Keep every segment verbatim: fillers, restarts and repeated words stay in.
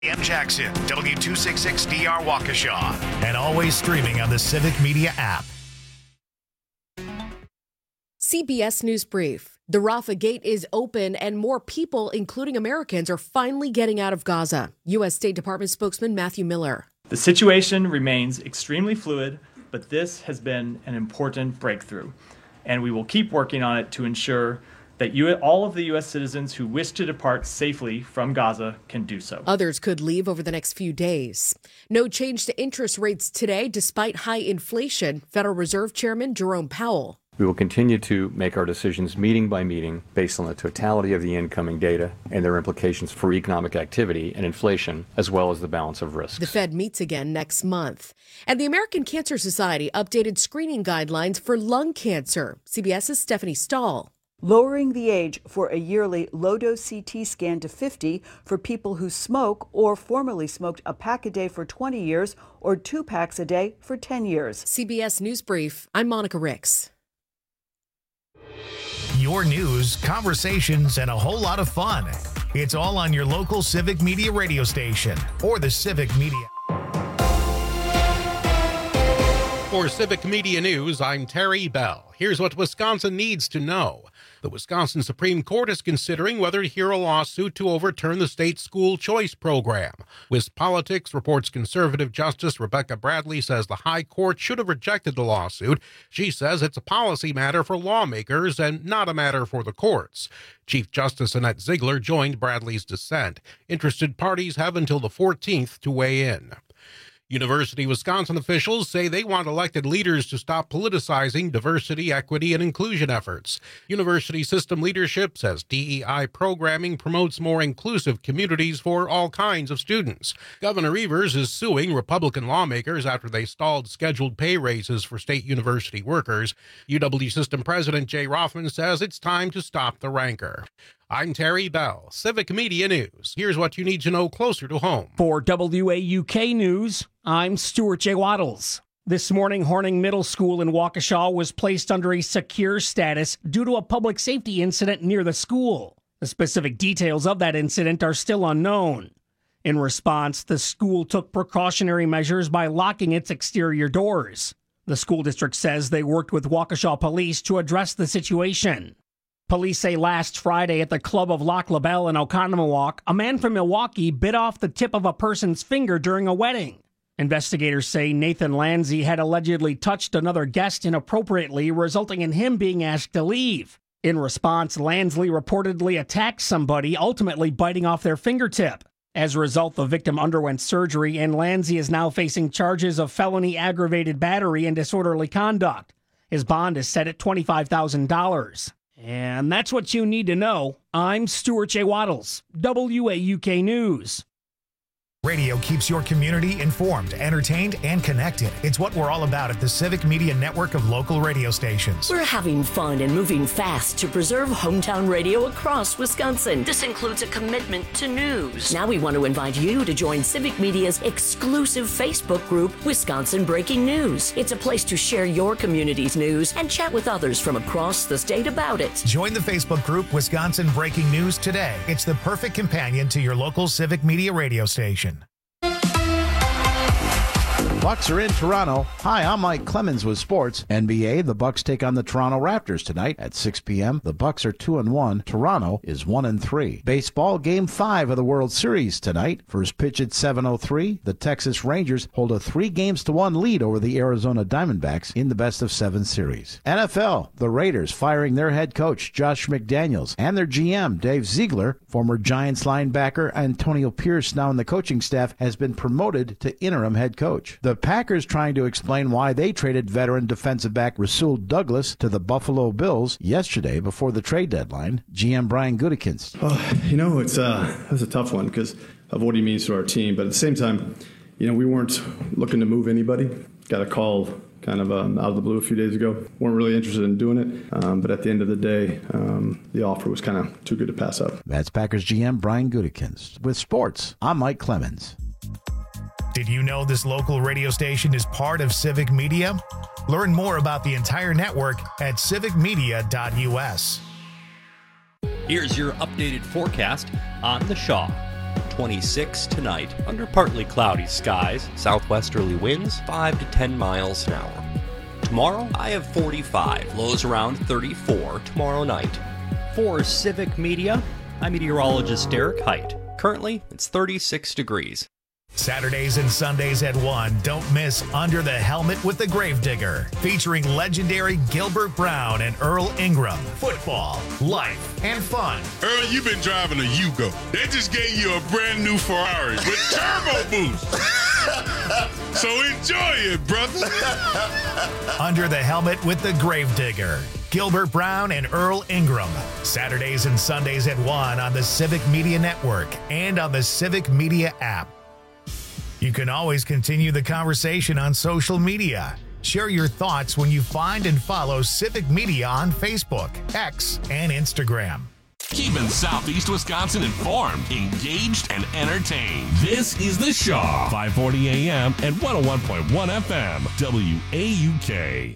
M. Jackson, W two sixty-six D R Waukesha, and always streaming on the Civic Media app. C B S News Brief. The Rafah Gate is open and more people, including Americans, are finally getting out of Gaza. U S State Department spokesman Matthew Miller. The situation remains extremely fluid, but this has been an important breakthrough, and we will keep working on it to ensure that you, all of the U S citizens who wish to depart safely from Gaza can do so. Others could leave over the next few days. No change to interest rates today, despite high inflation. Federal Reserve Chairman Jerome Powell. We will continue to make our decisions meeting by meeting based on the totality of the incoming data and their implications for economic activity and inflation, as well as the balance of risks. The Fed meets again next month. And the American Cancer Society updated screening guidelines for lung cancer. CBS's Stephanie Stahl. Lowering the age for a yearly low-dose C T scan to fifty for people who smoke or formerly smoked a pack a day for twenty years or two packs a day for ten years. C B S News Brief. I'm Monica Ricks. Your news, conversations, and a whole lot of fun. It's all on your local Civic Media radio station or the Civic Media. For Civic Media News, I'm Terry Bell. Here's what Wisconsin needs to know. The Wisconsin Supreme Court is considering whether to hear a lawsuit to overturn the state school choice program. WisPolitics reports conservative Justice Rebecca Bradley says the High Court should have rejected the lawsuit. She says it's a policy matter for lawmakers and not a matter for the courts. Chief Justice Annette Ziegler joined Bradley's dissent. Interested parties have until the fourteenth to weigh in. University of Wisconsin officials say they want elected leaders to stop politicizing diversity, equity, and inclusion efforts. University system leadership says D E I programming promotes more inclusive communities for all kinds of students. Governor Evers is suing Republican lawmakers after they stalled scheduled pay raises for state university workers. U W System President Jay Rothman says it's time to stop the rancor. I'm Terry Bell, Civic Media News. Here's what you need to know closer to home. For W A U K News, I'm Stuart J. Waddles. This morning, Horning Middle School in Waukesha was placed under a secure status due to a public safety incident near the school. The specific details of that incident are still unknown. In response, the school took precautionary measures by locking its exterior doors. The school district says they worked with Waukesha police to address the situation. Police say last Friday at the Club of Lac La Belle in Oconomowoc, a man from Milwaukee bit off the tip of a person's finger during a wedding. Investigators say Nathan Lanzi had allegedly touched another guest inappropriately, resulting in him being asked to leave. In response, Lansley reportedly attacked somebody, ultimately biting off their fingertip. As a result, the victim underwent surgery, and Lanzi is now facing charges of felony aggravated battery and disorderly conduct. His bond is set at twenty-five thousand dollars. And that's what you need to know. I'm Stuart J. Waddles, W A U K News. Radio keeps your community informed, entertained, and connected. It's what we're all about at the Civic Media network of local radio stations. We're having fun and moving fast to preserve hometown radio across Wisconsin. This includes a commitment to news. Now we want to invite you to join Civic Media's exclusive Facebook group, Wisconsin Breaking News. It's a place to share your community's news and chat with others from across the state about it. Join the Facebook group, Wisconsin Breaking News, today. It's the perfect companion to your local Civic Media radio station. Bucks are in Toronto. Hi, I'm Mike Clemens with sports. N B A, the Bucks take on the Toronto Raptors tonight at six p.m. The Bucks are two and one. Toronto is one and three. Baseball, Game five of the World Series tonight. First pitch at seven oh three. The Texas Rangers hold a three games to one lead over the Arizona Diamondbacks in the best of seven series. N F L, the Raiders firing their head coach, Josh McDaniels, and their G M, Dave Ziegler. Former Giants linebacker Antonio Pierce, now in the coaching staff, has been promoted to interim head coach. The Packers trying to explain why they traded veteran defensive back Rasul Douglas to the Buffalo Bills yesterday before the trade deadline. G M Brian Gutekunst. Oh, you know, it's uh, that's a tough one because of what he means to our team. But at the same time, you know, we weren't looking to move anybody. Got a call kind of um, out of the blue a few days ago. Weren't really interested in doing it. Um, but at the end of the day, um, the offer was kind of too good to pass up. That's Packers G M Brian Gutekunst. With sports, I'm Mike Clemens. Did you know this local radio station is part of Civic Media? Learn more about the entire network at civic media dot u s. Here's your updated forecast on the Shaw. twenty-six tonight under partly cloudy skies, southwesterly winds five to ten miles an hour. Tomorrow, I have forty-five, lows around thirty-four tomorrow night. For Civic Media, I'm meteorologist Derek Height. Currently, it's thirty-six degrees. Saturdays and Sundays at one, don't miss Under the Helmet with the Gravedigger, featuring legendary Gilbert Brown and Earl Ingram. Football, life, and fun. Earl, you've been driving a Yugo. They just gave you a brand new Ferrari with turbo boost. So enjoy it, brother. Under the Helmet with the Gravedigger. Gilbert Brown and Earl Ingram. Saturdays and Sundays at one on the Civic Media Network and on the Civic Media app. You can always continue the conversation on social media. Share your thoughts when you find and follow Civic Media on Facebook, X, and Instagram. Keeping Southeast Wisconsin informed, engaged, and entertained. This is The Shaw, five forty A M and one oh one point one F M, W A U K.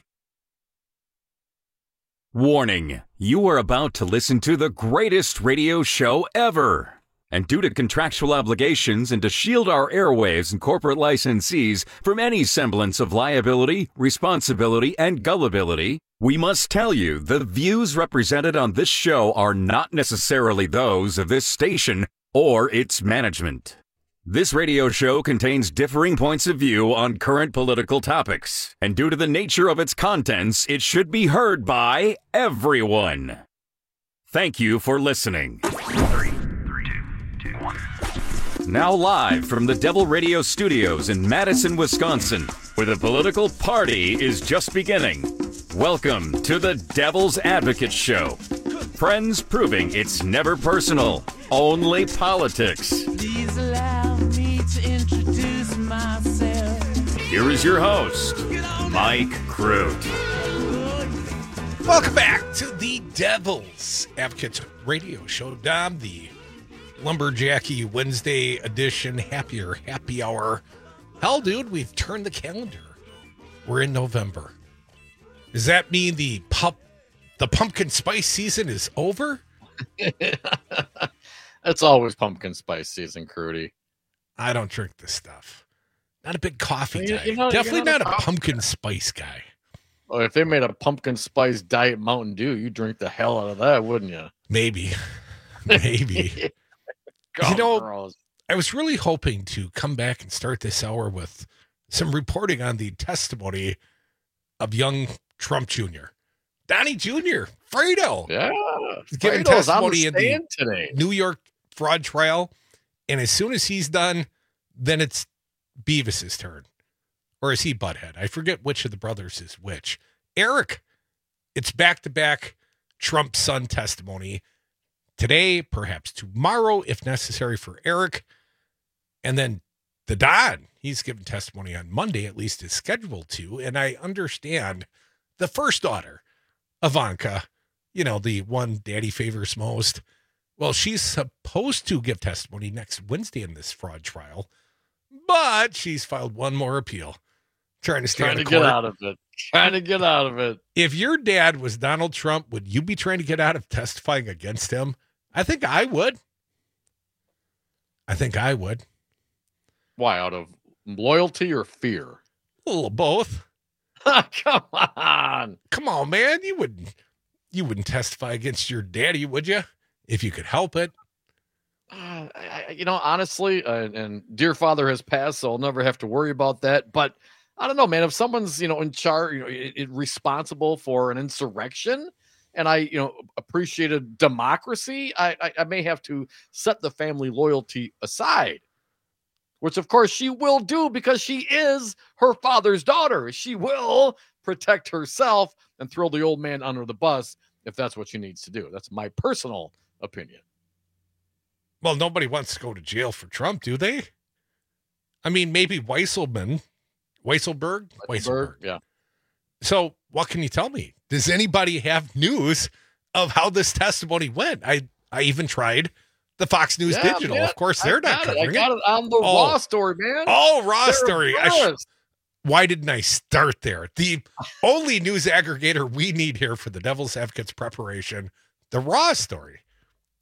Warning, you are about to listen to the greatest radio show ever. And due to contractual obligations and to shield our airwaves and corporate licensees from any semblance of liability, responsibility, and gullibility, we must tell you the views represented on this show are not necessarily those of this station or its management. This radio show contains differing points of view on current political topics, and due to the nature of its contents, it should be heard by everyone. Thank you for listening. Now live from the Devil Radio Studios in Madison, Wisconsin, where the political party is just beginning. Welcome to the Devil's Advocate Show. Friends proving it's never personal, only politics. Please allow me to introduce myself. Here is your host, Mike Crute. Welcome back to the Devil's Advocate Radio Show. Dom, the Lumberjacky Wednesday edition, happier happy hour. Hell, dude, we've turned the calendar. We're in November. Does that mean the pump, the pumpkin spice season is over? It's always pumpkin spice season, Crudy. I don't drink this stuff. Not a big coffee You- guy. you know- Definitely you're not not a a coffee pumpkin spice guy. Oh, if they made a pumpkin spice diet Mountain Dew, you'd drink the hell out of that, wouldn't you? Maybe. Maybe. You know, I was really hoping to come back and start this hour with some reporting on the testimony of young Trump Junior Donnie Junior Fredo. Yeah. He's giving Fredo's on the testimony in the stand today. New York fraud trial. And as soon as he's done, then it's Beavis's turn. Or is he Butthead? I forget which of the brothers is which. Eric, it's back-to-back Trump son testimony. Today, perhaps tomorrow, if necessary for Eric. And then the Don, he's giving testimony on Monday, at least is scheduled to. And I understand the first daughter, Ivanka, you know, the one daddy favors most. Well, she's supposed to give testimony next Wednesday in this fraud trial, but she's filed one more appeal. Trying to stay Trying out to of get court. out of it. Trying to get out of it. If your dad was Donald Trump, would you be trying to get out of testifying against him? I think I would. I think I would. Why, out of loyalty or fear? A little of both. Come on. Come on, man. You wouldn't you wouldn't testify against your daddy, would you? If you could help it. Uh, I, I- you know, honestly, uh, and dear father has passed, so I'll never have to worry about that. But I don't know, man. If someone's, you know, in charge, you know, it, it responsible for an insurrection, and I, you know, appreciated democracy, I, I, I may have to set the family loyalty aside, which of course she will do because she is her father's daughter. She will protect herself and throw the old man under the bus if that's what she needs to do. That's my personal opinion. Well, nobody wants to go to jail for Trump, do they? I mean, maybe Weisselman, Weisselberg, Weisselberg. Yeah. So what can you tell me? Does anybody have news of how this testimony went? I, I even tried the Fox News Yeah, Digital. man, Of course, I they're not got it. covering I got it on the Oh. Raw story, man. Oh, Raw They're story. I sh- embarrassed. Why didn't I start there? The only news aggregator we need here for the Devil's Advocates preparation, the Raw story.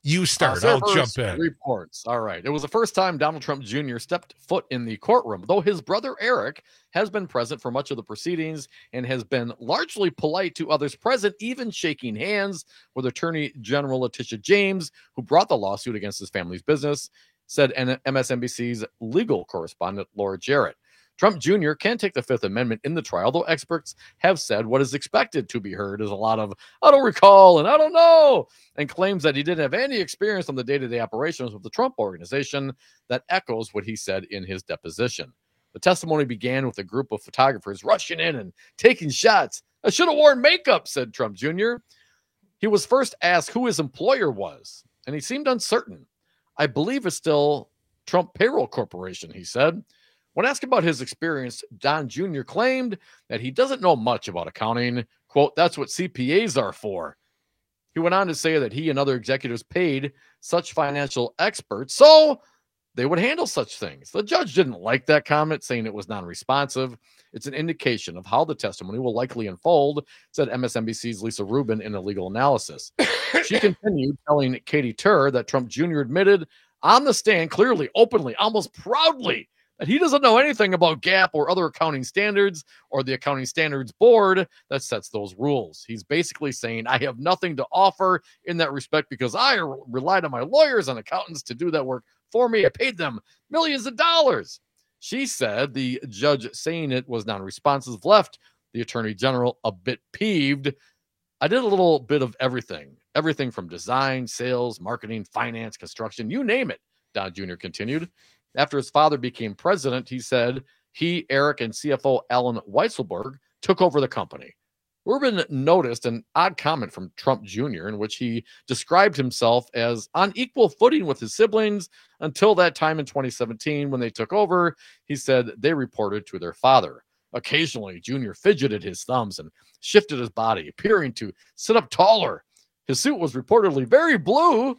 You start. Uh, I'll jump in. Reports. All right. It was the first time Donald Trump Junior stepped foot in the courtroom, though his brother Eric has been present for much of the proceedings and has been largely polite to others present, even shaking hands with Attorney General Letitia James, who brought the lawsuit against his family's business, said M S N B C's legal correspondent Laura Jarrett. Trump Junior can take the Fifth Amendment in the trial, though experts have said what is expected to be heard is a lot of, I don't recall and I don't know, and claims that he didn't have any experience on the day-to-day operations of the Trump organization that echoes what he said in his deposition. The testimony began with a group of photographers rushing in and taking shots. I should have worn makeup, said Trump Junior He was first asked who his employer was, and he seemed uncertain. I believe it's still Trump Payroll Corporation, he said. When asked about his experience, Don Junior claimed that he doesn't know much about accounting. Quote, that's what C P As are for. He went on to say that he and other executives paid such financial experts so they would handle such things. The judge didn't like that comment, saying it was non-responsive. It's an indication of how the testimony will likely unfold, said M S N B C's Lisa Rubin in a legal analysis. She continued telling Katie Tur that Trump Junior admitted on the stand clearly, openly, almost proudly, that he doesn't know anything about GAAP or other accounting standards or the accounting standards board that sets those rules. He's basically saying, I have nothing to offer in that respect because I relied on my lawyers and accountants to do that work for me. I paid them millions of dollars. She said the judge saying it was non-responsive left the attorney general a bit peeved. I did a little bit of everything, everything from design, sales, marketing, finance, construction, you name it, Don Junior continued. After his father became president, he said he, Eric, and C F O Alan Weisselberg took over the company. Rubin noticed an odd comment from Trump Junior in which he described himself as on equal footing with his siblings until that time in twenty seventeen when they took over. He said they reported to their father. Occasionally, Junior fidgeted his thumbs and shifted his body, appearing to sit up taller. His suit was reportedly very blue.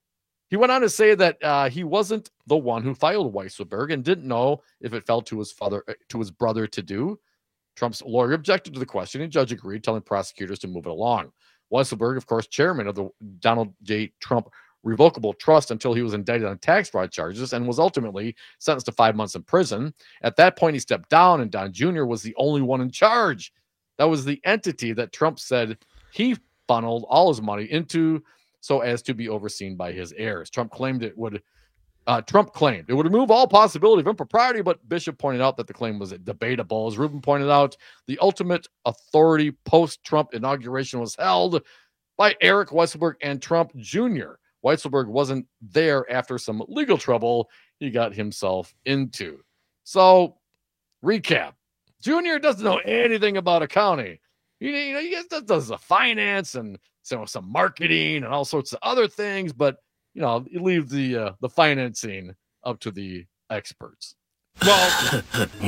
He went on to say that uh, he wasn't the one who filed Weisselberg and didn't know if it fell to his father, to his brother to do. Trump's lawyer objected to the question, and judge agreed, telling prosecutors to move it along. Weisselberg, of course, chairman of the Donald J. Trump Revocable Trust until he was indicted on tax fraud charges and was ultimately sentenced to five months in prison. At that point, he stepped down, and Don Junior was the only one in charge. That was the entity that Trump said he funneled all his money into so as to be overseen by his heirs. Trump claimed it would uh, Trump claimed it would remove all possibility of impropriety, but Bishop pointed out that the claim was debatable. As Rubin pointed out, the ultimate authority post-Trump inauguration was held by Eric Weisselberg and Trump Junior Weisselberg wasn't there after some legal trouble he got himself into. So, recap. Junior doesn't know anything about accounting. He, you know, he does the finance and so some marketing and all sorts of other things, but you know, you leave the uh, the financing up to the experts. Well,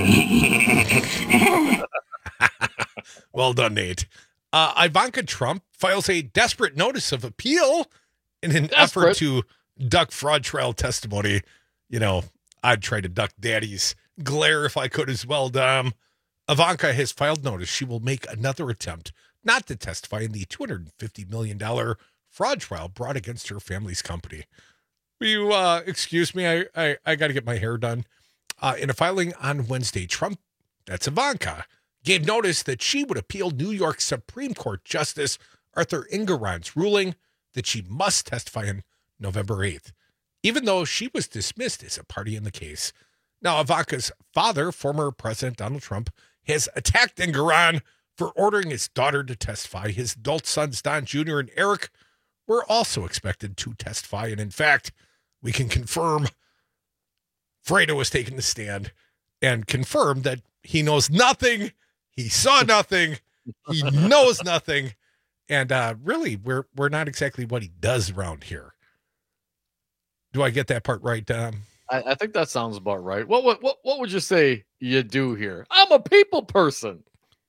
well done, Nate. Uh, Ivanka Trump files a desperate notice of appeal in an desperate. effort to duck fraud trial testimony. You know, I'd try to duck Daddy's glare if I could as well, Dom. Ivanka has filed notice she will make another attempt not to testify in the two hundred fifty million dollars fraud trial brought against her family's company. Will you uh, excuse me? I, I, I got to get my hair done. Uh, in a filing on Wednesday, Trump, that's Ivanka, gave notice that she would appeal New York Supreme Court Justice Arthur Engoron's ruling that she must testify on November eighth, even though she was dismissed as a party in the case. Now, Ivanka's father, former President Donald Trump, has attacked Engoron for ordering his daughter to testify. His adult sons, Don Junior and Eric, were also expected to testify. And in fact, we can confirm Fredo has taken the stand and confirmed that he knows nothing. He saw nothing. He knows nothing. And uh, really, we're we're not exactly what he does around here. Do I get that part right, Dom? I, I think that sounds about right. What, what what what would you say you do here? I'm a people person.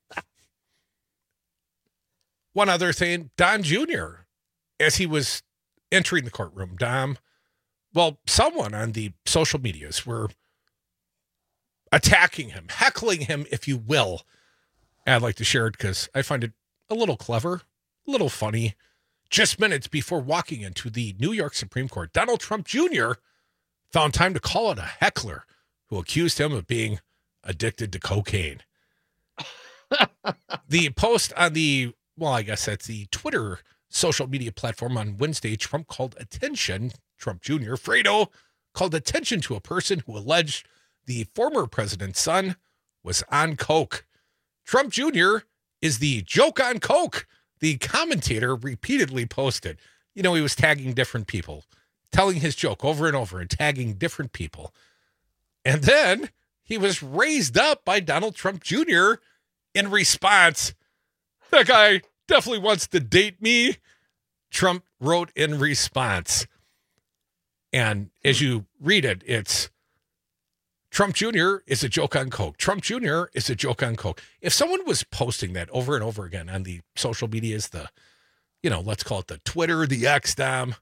One other thing, Don Junior, as he was entering the courtroom, Dom, well, someone on the social medias were attacking him, heckling him, if you will. And I'd like to share it because I find it a little clever, a little funny. Just minutes before walking into the New York Supreme Court, Donald Trump Junior found time to call out a heckler who accused him of being addicted to cocaine. The post on the, well, I guess that's the Twitter social media platform on Wednesday, Trump called attention, Trump Junior, Fredo, called attention to a person who alleged the former president's son was on coke. Trump Junior is the joke on coke, the commentator repeatedly posted. You know, he was tagging different people, telling his joke over and over and tagging different people. And then he was raised up by Donald Trump Junior in response. That guy definitely wants to date me, Trump wrote in response. And as you read it, it's Trump Junior is a joke on coke. Trump Junior is a joke on coke. If someone was posting that over and over again on the social medias, the, you know, let's call it the Twitter, the X, Dom,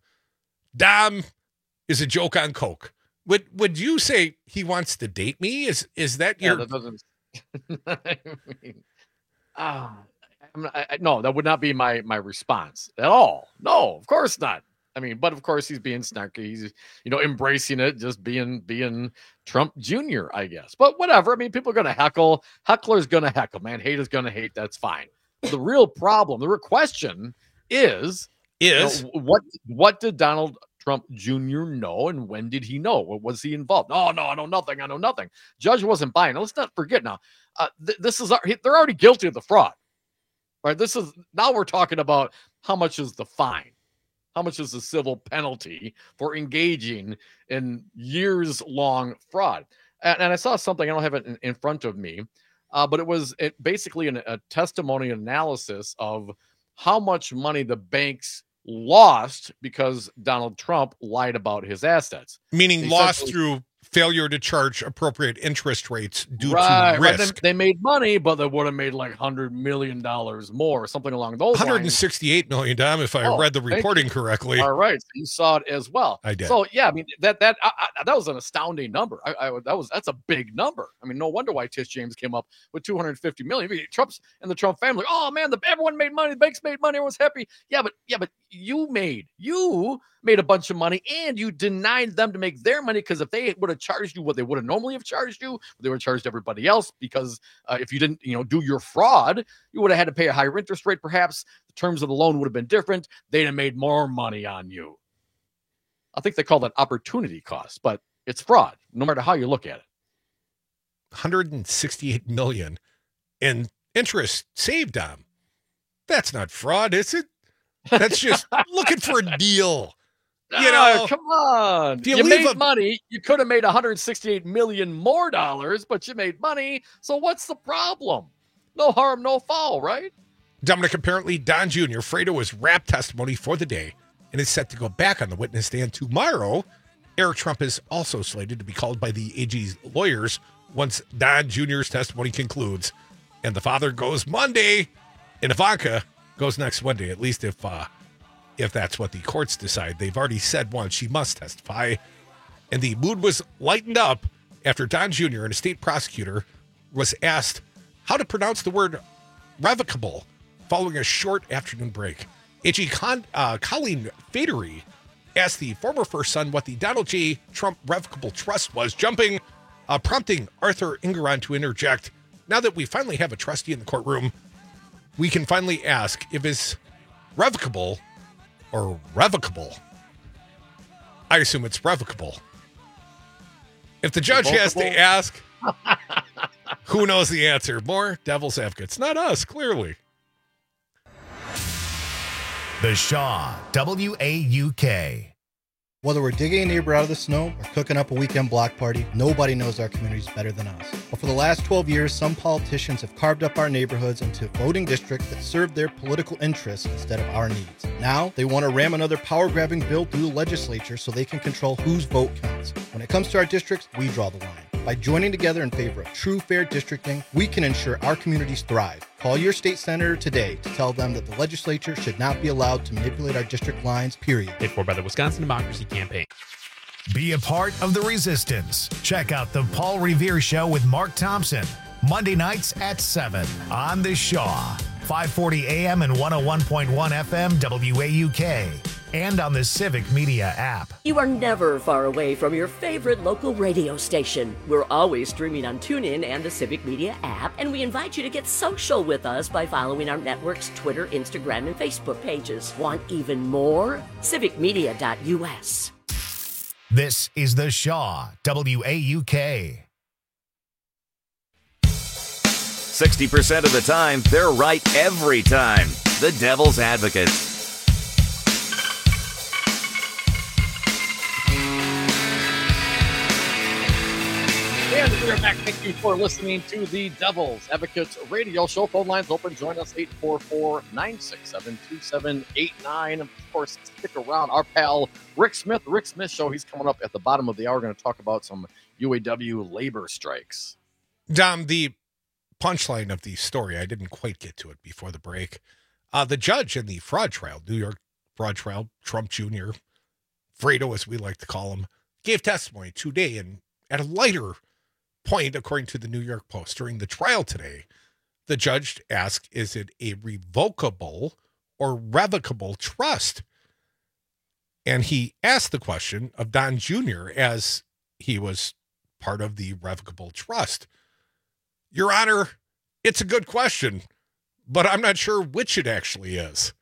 Dom is a joke on coke. Would would you say he wants to date me? Is is that your? Yeah, that doesn't. I mean, ah, I'm not, I, no, that would not be my my response at all. No, of course not. I mean, but of course he's being snarky. He's, you know, embracing it, just being being Trump Junior, I guess. But whatever. I mean, people are gonna heckle. Heckler's gonna heckle, man. Hate is gonna hate. That's fine. The real problem, the real question is, is you know, what what did Donald Trump Junior know, and when did he know? What was he involved? Oh no, I know nothing. I know nothing. Judge wasn't buying. Now, let's not forget. Now, uh, th- this is they're already guilty of the fraud, right? This is now we're talking about how much is the fine, how much is the civil penalty for engaging in years long fraud. And, and I saw something. I don't have it in, in front of me, uh, but it was it basically an, a testimony analysis of how much money the banks lost because Donald Trump lied about his assets. Meaning lost through failure to charge appropriate interest rates due right, to right. risk. They, they made money, but they would have made like one hundred million dollars more, something along those one hundred sixty-eight lines. million, Dom, if I Oh, read the thank reporting you. correctly. All right, so you saw it as well. I did. So yeah, I mean that that I, I, that was an astounding number. I, I that was that's a big number. I mean, no wonder why Tish James came up with two hundred fifty million. I mean, Trump's and the Trump family. Oh man, the, everyone made money. The banks made money. Everyone's happy. Yeah, but yeah, but you made you made a bunch of money, and you denied them to make their money because if they would have charged you what they would have normally have charged you, they would have charged everybody else. Because uh, if you didn't, you know, do your fraud, you would have had to pay a higher interest rate. Perhaps the terms of the loan would have been different. They'd have made more money on you. I think they call that opportunity cost, but it's fraud, no matter how you look at it. one hundred sixty-eight million in interest saved, Dom. That's not fraud, is it? That's just looking for a deal. You know, Ah, come on. you You, leave made a- money. You could have made one hundred sixty-eight million more dollars, but you made money. So what's the problem? No harm, no foul, right? Dominic, apparently Don Junior, Fredo is wrapped testimony for the day and is set to go back on the witness stand tomorrow. Eric Trump is also slated to be called by the A G's lawyers once Don Junior's testimony concludes. And the father goes Monday, and Ivanka goes next Monday, at least if uh, if that's what the courts decide. They've already said once she must testify. And the mood was lightened up after Don Junior and a state prosecutor was asked how to pronounce the word revocable following a short afternoon break. A G Con, uh, Colleen Fadery asked the former first son what the Donald J. Trump revocable trust was, jumping, uh, prompting Arthur Ingeron to interject. Now that we finally have a trustee in the courtroom, we can finally ask if it's revocable or revocable. I assume it's revocable. If the judge has to Revocable? ask, who knows the answer? More devil's advocates. Not us, clearly. The Shaw, W A U K. Whether we're digging a neighbor out of the snow or cooking up a weekend block party, nobody knows our communities better than us. But for the last twelve years, some politicians have carved up our neighborhoods into voting districts that serve their political interests instead of our needs. Now, they want to ram another power-grabbing bill through the legislature so they can control whose vote counts. When it comes to our districts, we draw the line. By joining together in favor of true, fair districting, we can ensure our communities thrive. Call your state senator today to tell them that the legislature should not be allowed to manipulate our district lines, period. Paid for by the Wisconsin Democracy Campaign. Be a part of the resistance. Check out the Paul Revere Show with Mark Thompson, Monday nights at seven on The Shaw. five forty A M and one oh one point one F M W A U K, and on the Civic Media app. You are never far away from your favorite local radio station. We're always streaming on TuneIn and the Civic Media app, and we invite you to get social with us by following our network's Twitter, Instagram, and Facebook pages. Want even more? civic media dot U S. This is The Shaw, W A U K. sixty percent of the time, they're right every time. The Devil's Advocate. And we are back. Thank you for listening to the Devil's Advocates radio show. Phone lines open. Join us, eight four four, nine six seven, two seven eight nine. Of course, stick around. Our pal, Rick Smith, Rick Smith Show. He's coming up at the bottom of the hour. We're going to talk about some U A W labor strikes. Dom, the punchline of the story, I didn't quite get to it before the break. Uh, the judge in the fraud trial, New York fraud trial, Trump Junior, Fredo, as we like to call him, gave testimony today, and at a lighter point, according to the New York Post, during the trial today, the judge asked, is it a revocable or revocable trust? And he asked the question of Don Junior as he was part of the revocable trust. Your Honor, it's a good question, but I'm not sure which it actually is.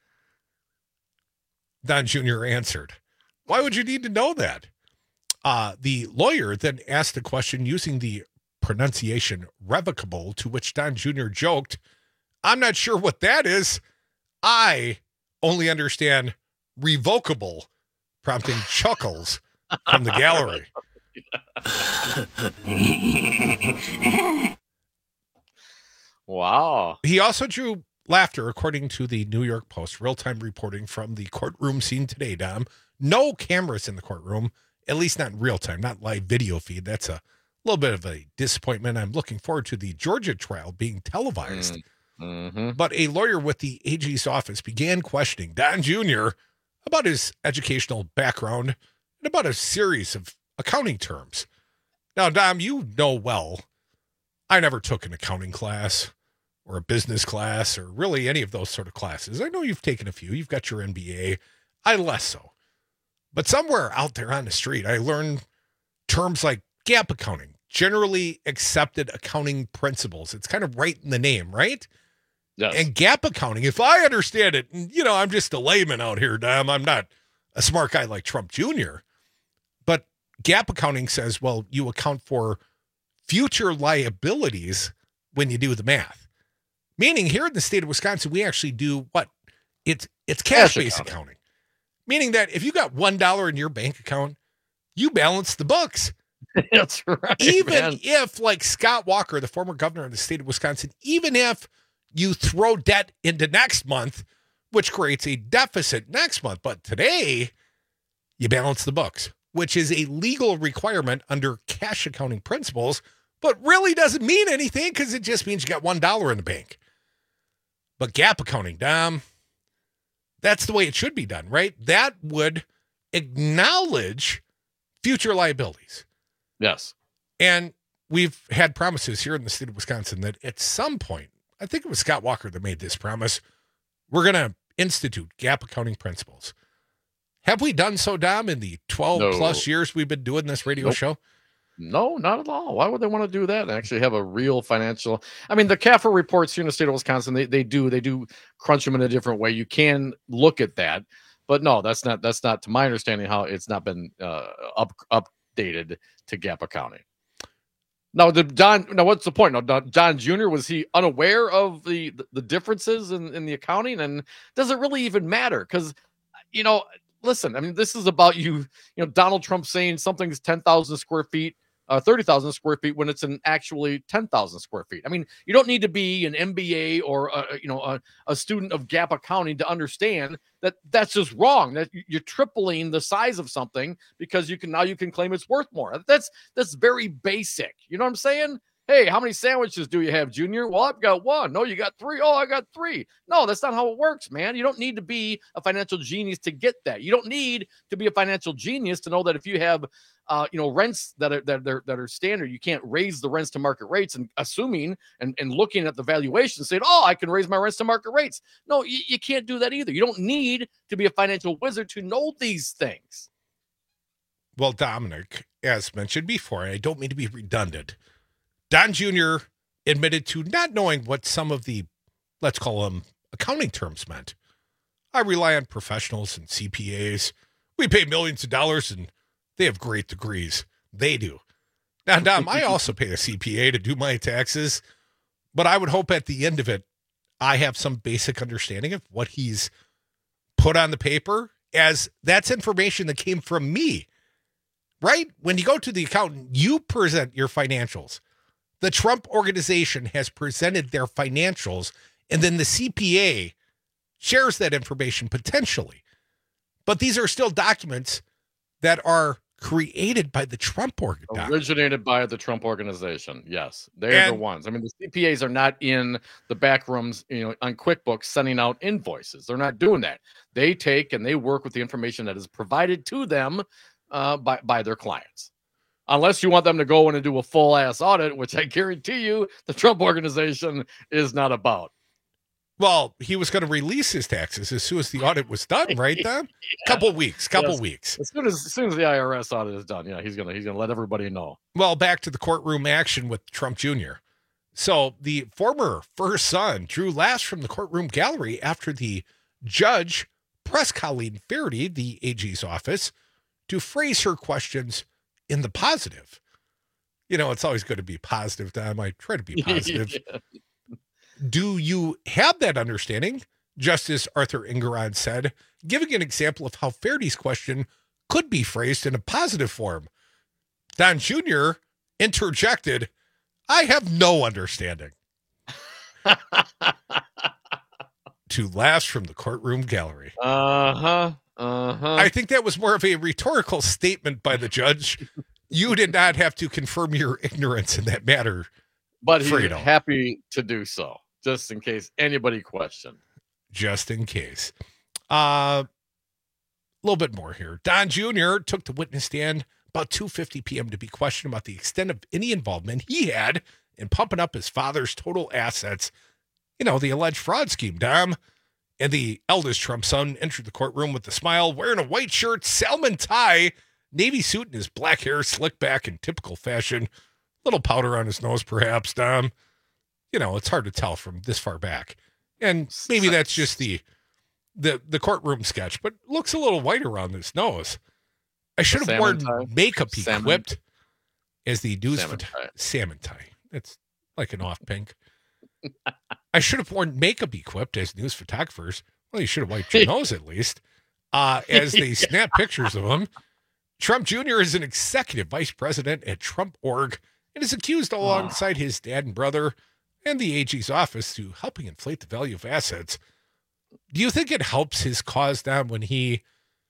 Don Junior answered, why would you need to know that? Uh, the lawyer then asked the question using the pronunciation revocable, to which Don Junior joked, I'm not sure what that is. I only understand revocable, prompting chuckles from the gallery. Wow. He also drew laughter, according to the New York Post, real-time reporting from the courtroom scene today, Dom. No cameras in the courtroom, at least not in real time, not live video feed. That's a little bit of a disappointment. I'm looking forward to the Georgia trial being televised. Mm-hmm. But a lawyer with the A G's office began questioning Don Junior about his educational background and about a series of accounting terms. Now, Dom, you know well, I never took an accounting class or a business class or really any of those sort of classes. I know you've taken a few. You've got your M B A. I less so. But somewhere out there on the street, I learned terms like GAAP accounting, generally accepted accounting principles. It's kind of right in the name, right? Yes. And GAAP accounting, if I understand it, and you know, I'm just a layman out here, Dom. I'm not a smart guy like Trump Junior But GAAP accounting says, well, you account for future liabilities when you do the math. Meaning here in the state of Wisconsin, we actually do what? It's it's cash-based Cash accounting. accounting. Meaning that if you got one dollar in your bank account, you balance the books. That's right. Even man. if, like Scott Walker, the former governor of the state of Wisconsin, even if you throw debt into next month, which creates a deficit next month, but today you balance the books, which is a legal requirement under cash accounting principles, but really doesn't mean anything because it just means you got one dollar in the bank. But GAAP accounting, Dom, that's the way it should be done, right? That would acknowledge future liabilities. Yes. And we've had promises here in the state of Wisconsin that at some point, I think it was Scott Walker that made this promise, we're going to institute GAAP accounting principles. Have we done so, Dom, in the twelve No. plus years we've been doing this radio Nope. show? No, not at all. Why would they want to do that and actually have a real financial? I mean, the C A F R reports here in the state of Wisconsin, they, they do they do crunch them in a different way. You can look at that, but no, that's not that's not to my understanding how it's not been uh, up updated to GAAP accounting. Now, the John. Now, what's the point? Now, Don- John Junior was he unaware of the the differences in, in the accounting, and does it really even matter? Because you know, listen, I mean, this is about you. You know, Donald Trump saying something's ten thousand square feet. Uh, thirty thousand square feet when it's an actually ten thousand square feet. I mean, you don't need to be an M B A or, a, you know, a, a student of GAAP accounting to understand that that's just wrong, that you're tripling the size of something because you can now you can claim it's worth more. That's that's very basic. You know what I'm saying? Hey, how many sandwiches do you have, Junior? Well, I've got one. No, you got three. Oh, I got three. No, that's not how it works, man. You don't need to be a financial genius to get that. You don't need to be a financial genius to know that if you have, uh, you know, rents that are that are that are standard, you can't raise the rents to market rates and assuming and, and looking at the valuation, saying, oh, I can raise my rents to market rates. No, you, you can't do that either. You don't need to be a financial wizard to know these things. Well, Dominic, as mentioned before, and I don't mean to be redundant, Don Junior admitted to not knowing what some of the, let's call them, accounting terms meant. I rely on professionals and C P As. We pay millions of dollars, and they have great degrees. They do. Now, Dom, I also pay a C P A to do my taxes, but I would hope at the end of it, I have some basic understanding of what he's put on the paper, as that's information that came from me. Right? When you go to the accountant, you present your financials. The Trump organization has presented their financials, and then the C P A shares that information potentially. But these are still documents that are created by the Trump organization. Originated by the Trump organization. Yes, they're and, the ones. I mean, the C P As are not in the back rooms, you know, on QuickBooks sending out invoices. They're not doing that. They take and they work with the information that is provided to them Uh, by, by their clients. Unless you want them to go in and do a full ass audit, which I guarantee you the Trump organization is not about. Well, he was going to release his taxes as soon as the audit was done, right, Don? yeah. Couple weeks, couple yes. weeks. As soon as, as soon as the I R S audit is done, yeah, he's gonna he's gonna let everybody know. Well, back to the courtroom action with Trump Junior So the former first son drew last from the courtroom gallery after the judge pressed Colleen Faraday, the A G's office, to phrase her questions in the positive. You know, it's always good to be positive, Dom. I try to be positive. yeah. Do you have that understanding? Justice Arthur Engoron said, giving an example of how Faraday's question could be phrased in a positive form. Don Junior interjected, I have no understanding. To last from the courtroom gallery. Uh-huh. Uh-huh. I think that was more of a rhetorical statement by the judge. You did not have to confirm your ignorance in that matter. But he's Fredo. happy to do so, just in case anybody questioned. Just in case. A uh, little bit more here. Don Junior took the witness stand about two fifty p.m. to be questioned about the extent of any involvement he had in pumping up his father's total assets. You know, the alleged fraud scheme, Dom. And the eldest Trump son entered the courtroom with a smile, wearing a white shirt, salmon tie, navy suit, and his black hair slicked back in typical fashion. Little powder on his nose, perhaps, Dom. You know, it's hard to tell from this far back. And maybe that's just the the the courtroom sketch, but looks a little white around his nose. I should have worn tie. makeup equipped as the news salmon, phot- tie. salmon tie. It's like an off pink. I should have worn makeup equipped as news photographers. Well, you should have wiped your nose at least. Uh, as they snap pictures of him. Trump Junior is an executive vice president at Trump Org and is accused alongside his dad and brother and the A G's office to helping inflate the value of assets. Do you think it helps his cause down when he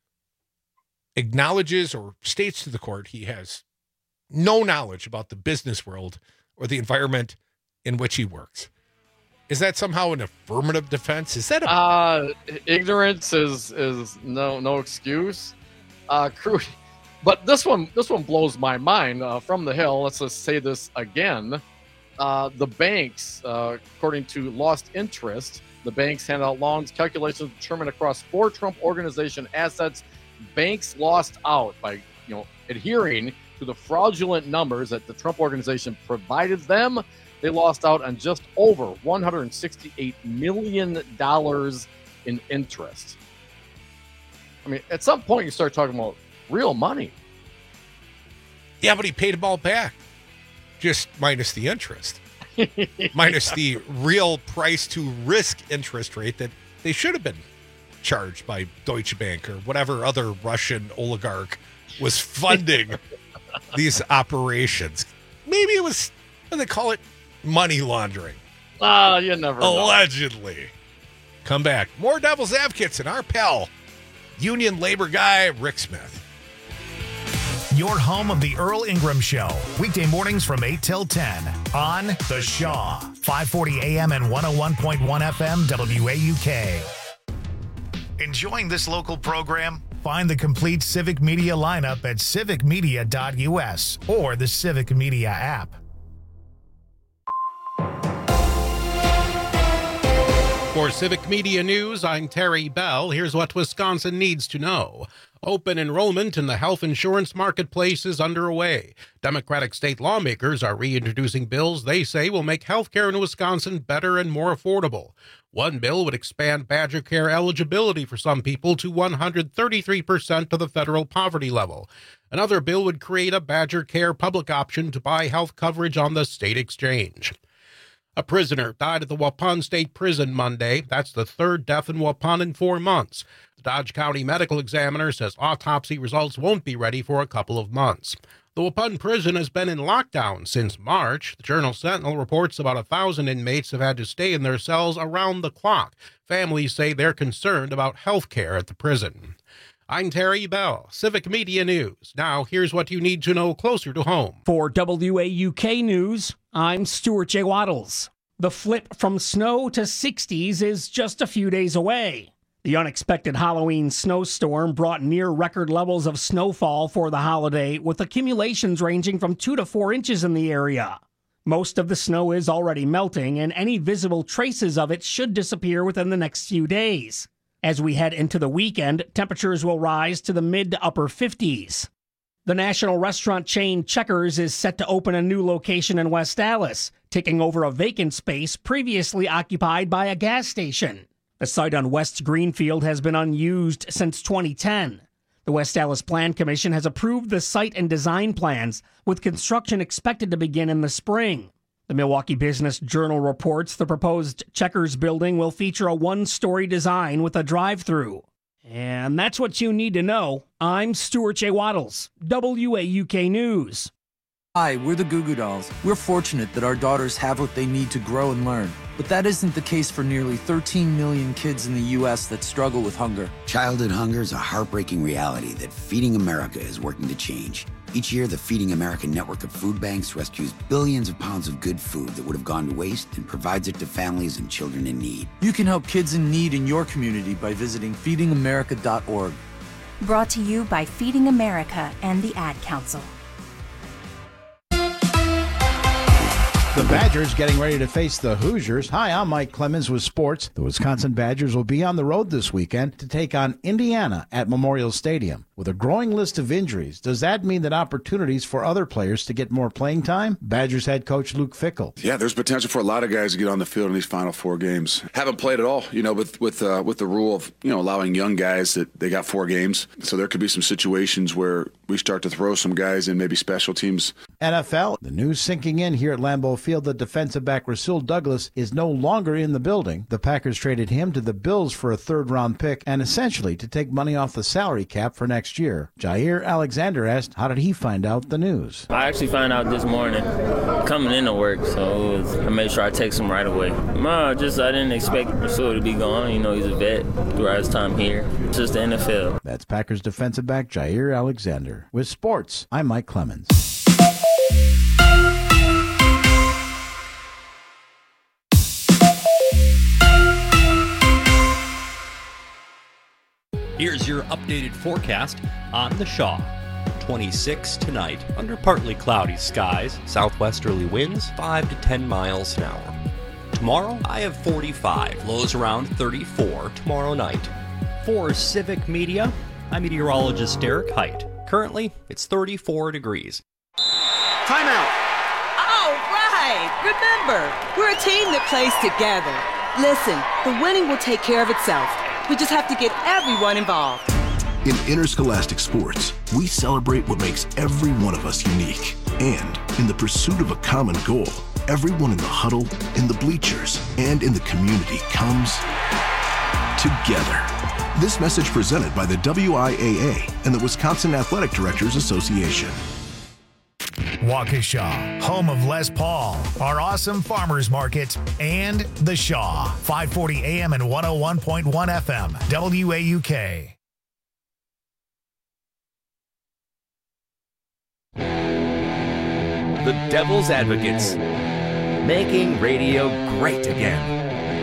acknowledges or states to the court he has no knowledge about the business world or the environment in which he works? Is that somehow an affirmative defense? Is that a uh, ignorance is is no no excuse? Uh, crude, but this one this one blows my mind. Uh, from the Hill, let's just say this again. Uh, the banks, uh, according to Lost Interest, the banks hand out loans. Calculations determined across four Trump organization assets, banks lost out by you know adhering to the fraudulent numbers that the Trump organization provided them. They lost out on just over one hundred sixty-eight million dollars in interest. I mean, at some point you start talking about real money. Yeah, but he paid them all back. Just minus the interest. Minus the real price to risk interest rate that they should have been charged by Deutsche Bank or whatever other Russian oligarch was funding these operations. Maybe it was, what do they call it? Money laundering. Ah, uh, you never know. Allegedly. Come back. More devil's advocates and our pal, union labor guy, Rick Smith. your home of the Earl Ingram Show. Weekday mornings from eight till ten on The Shaw, five forty A M and one oh one point one F M W A U K. Enjoying this local program? Find the complete Civic Media lineup at civic media dot U S or the Civic Media app. For Civic Media News, I'm Terry Bell. Here's what Wisconsin needs to know. Open enrollment in the health insurance marketplace is underway. Democratic state lawmakers are reintroducing bills they say will make health care in Wisconsin better and more affordable. One bill would expand Badger Care eligibility for some people to one hundred thirty-three percent of the federal poverty level. Another bill would create a Badger Care public option to buy health coverage on the state exchange. A prisoner died at the Waupun State Prison Monday. That's the third death in Waupun in four months. The Dodge County Medical Examiner says autopsy results won't be ready for a couple of months. The Waupun prison has been in lockdown since March. The Journal Sentinel reports about a thousand inmates have had to stay in their cells around the clock. Families say they're concerned about health care at the prison. I'm Terry Bell, Civic Media News. Now, here's what you need to know closer to home. For W A U K News, I'm Stuart J. Waddles. The flip from snow to sixties is just a few days away. The unexpected Halloween snowstorm brought near record levels of snowfall for the holiday, with accumulations ranging from two to four inches in the area. Most of the snow is already melting, and any visible traces of it should disappear within the next few days. As we head into the weekend, temperatures will rise to the mid to upper fifties. The national restaurant chain Checkers is set to open a new location in West Allis, taking over a vacant space previously occupied by a gas station. The site on West Greenfield has been unused since twenty ten. The West Allis Plan Commission has approved the site and design plans, with construction expected to begin in the spring. The Milwaukee Business Journal reports the proposed Checkers building will feature a one-story design with a drive-through. And that's what you need to know. I'm Stuart J. Waddles, W A U K News. Hi, we're the Goo Goo Dolls. We're fortunate that our daughters have what they need to grow and learn. But that isn't the case for nearly thirteen million kids in the U S that struggle with hunger. Childhood hunger is a heartbreaking reality that Feeding America is working to change. Each year, the Feeding America network of food banks rescues billions of pounds of good food that would have gone to waste and provides it to families and children in need. You can help kids in need in your community by visiting feeding america dot org. Brought to you by Feeding America and the Ad Council. The Badgers getting ready to face the Hoosiers. Hi, I'm Mike Clemens with sports. The Wisconsin Badgers will be on the road this weekend to take on Indiana at Memorial Stadium. With a growing list of injuries, does that mean that opportunities for other players to get more playing time? Badgers head coach Luke Fickell. Yeah, there's potential for a lot of guys to get on the field in these final four games. Haven't played at all, you know, with with uh, with the rule of, you know, allowing young guys that they got four games. So there could be some situations where we start to throw some guys in maybe special teams. N F L, the news sinking in here at Lambeau Field that defensive back Rasul Douglas is no longer in the building. The Packers traded him to the Bills for a third-round pick and essentially to take money off the salary cap for next year. Jair Alexander asked, how did he find out the news? I actually found out this morning coming into work, so it was, I made sure I text him right away. No, just I didn't expect Rasul to be gone. You know, he's a vet throughout his time here. It's just the N F L. That's Packers defensive back Jair Alexander. With sports, I'm Mike Clemens. Here's your updated forecast on the Shaw. twenty-six tonight, under partly cloudy skies, southwesterly winds five to ten miles an hour. Tomorrow, I have forty-five, lows around thirty-four tomorrow night. For Civic Media, I'm meteorologist Derek Height. Currently, it's thirty-four degrees. Timeout! All right! Remember, we're a team that plays together. Listen, the winning will take care of itself. We just have to get everyone involved. In interscholastic sports, we celebrate what makes every one of us unique. And in the pursuit of a common goal, everyone in the huddle, in the bleachers, and in the community comes together. This message presented by the W I A A and the Wisconsin Athletic Directors Association. Waukesha, home of Les Paul, our awesome farmers market, and The Shaw, five forty A M and one oh one point one F M, W A U K. the Devil's Advocates, making radio great again.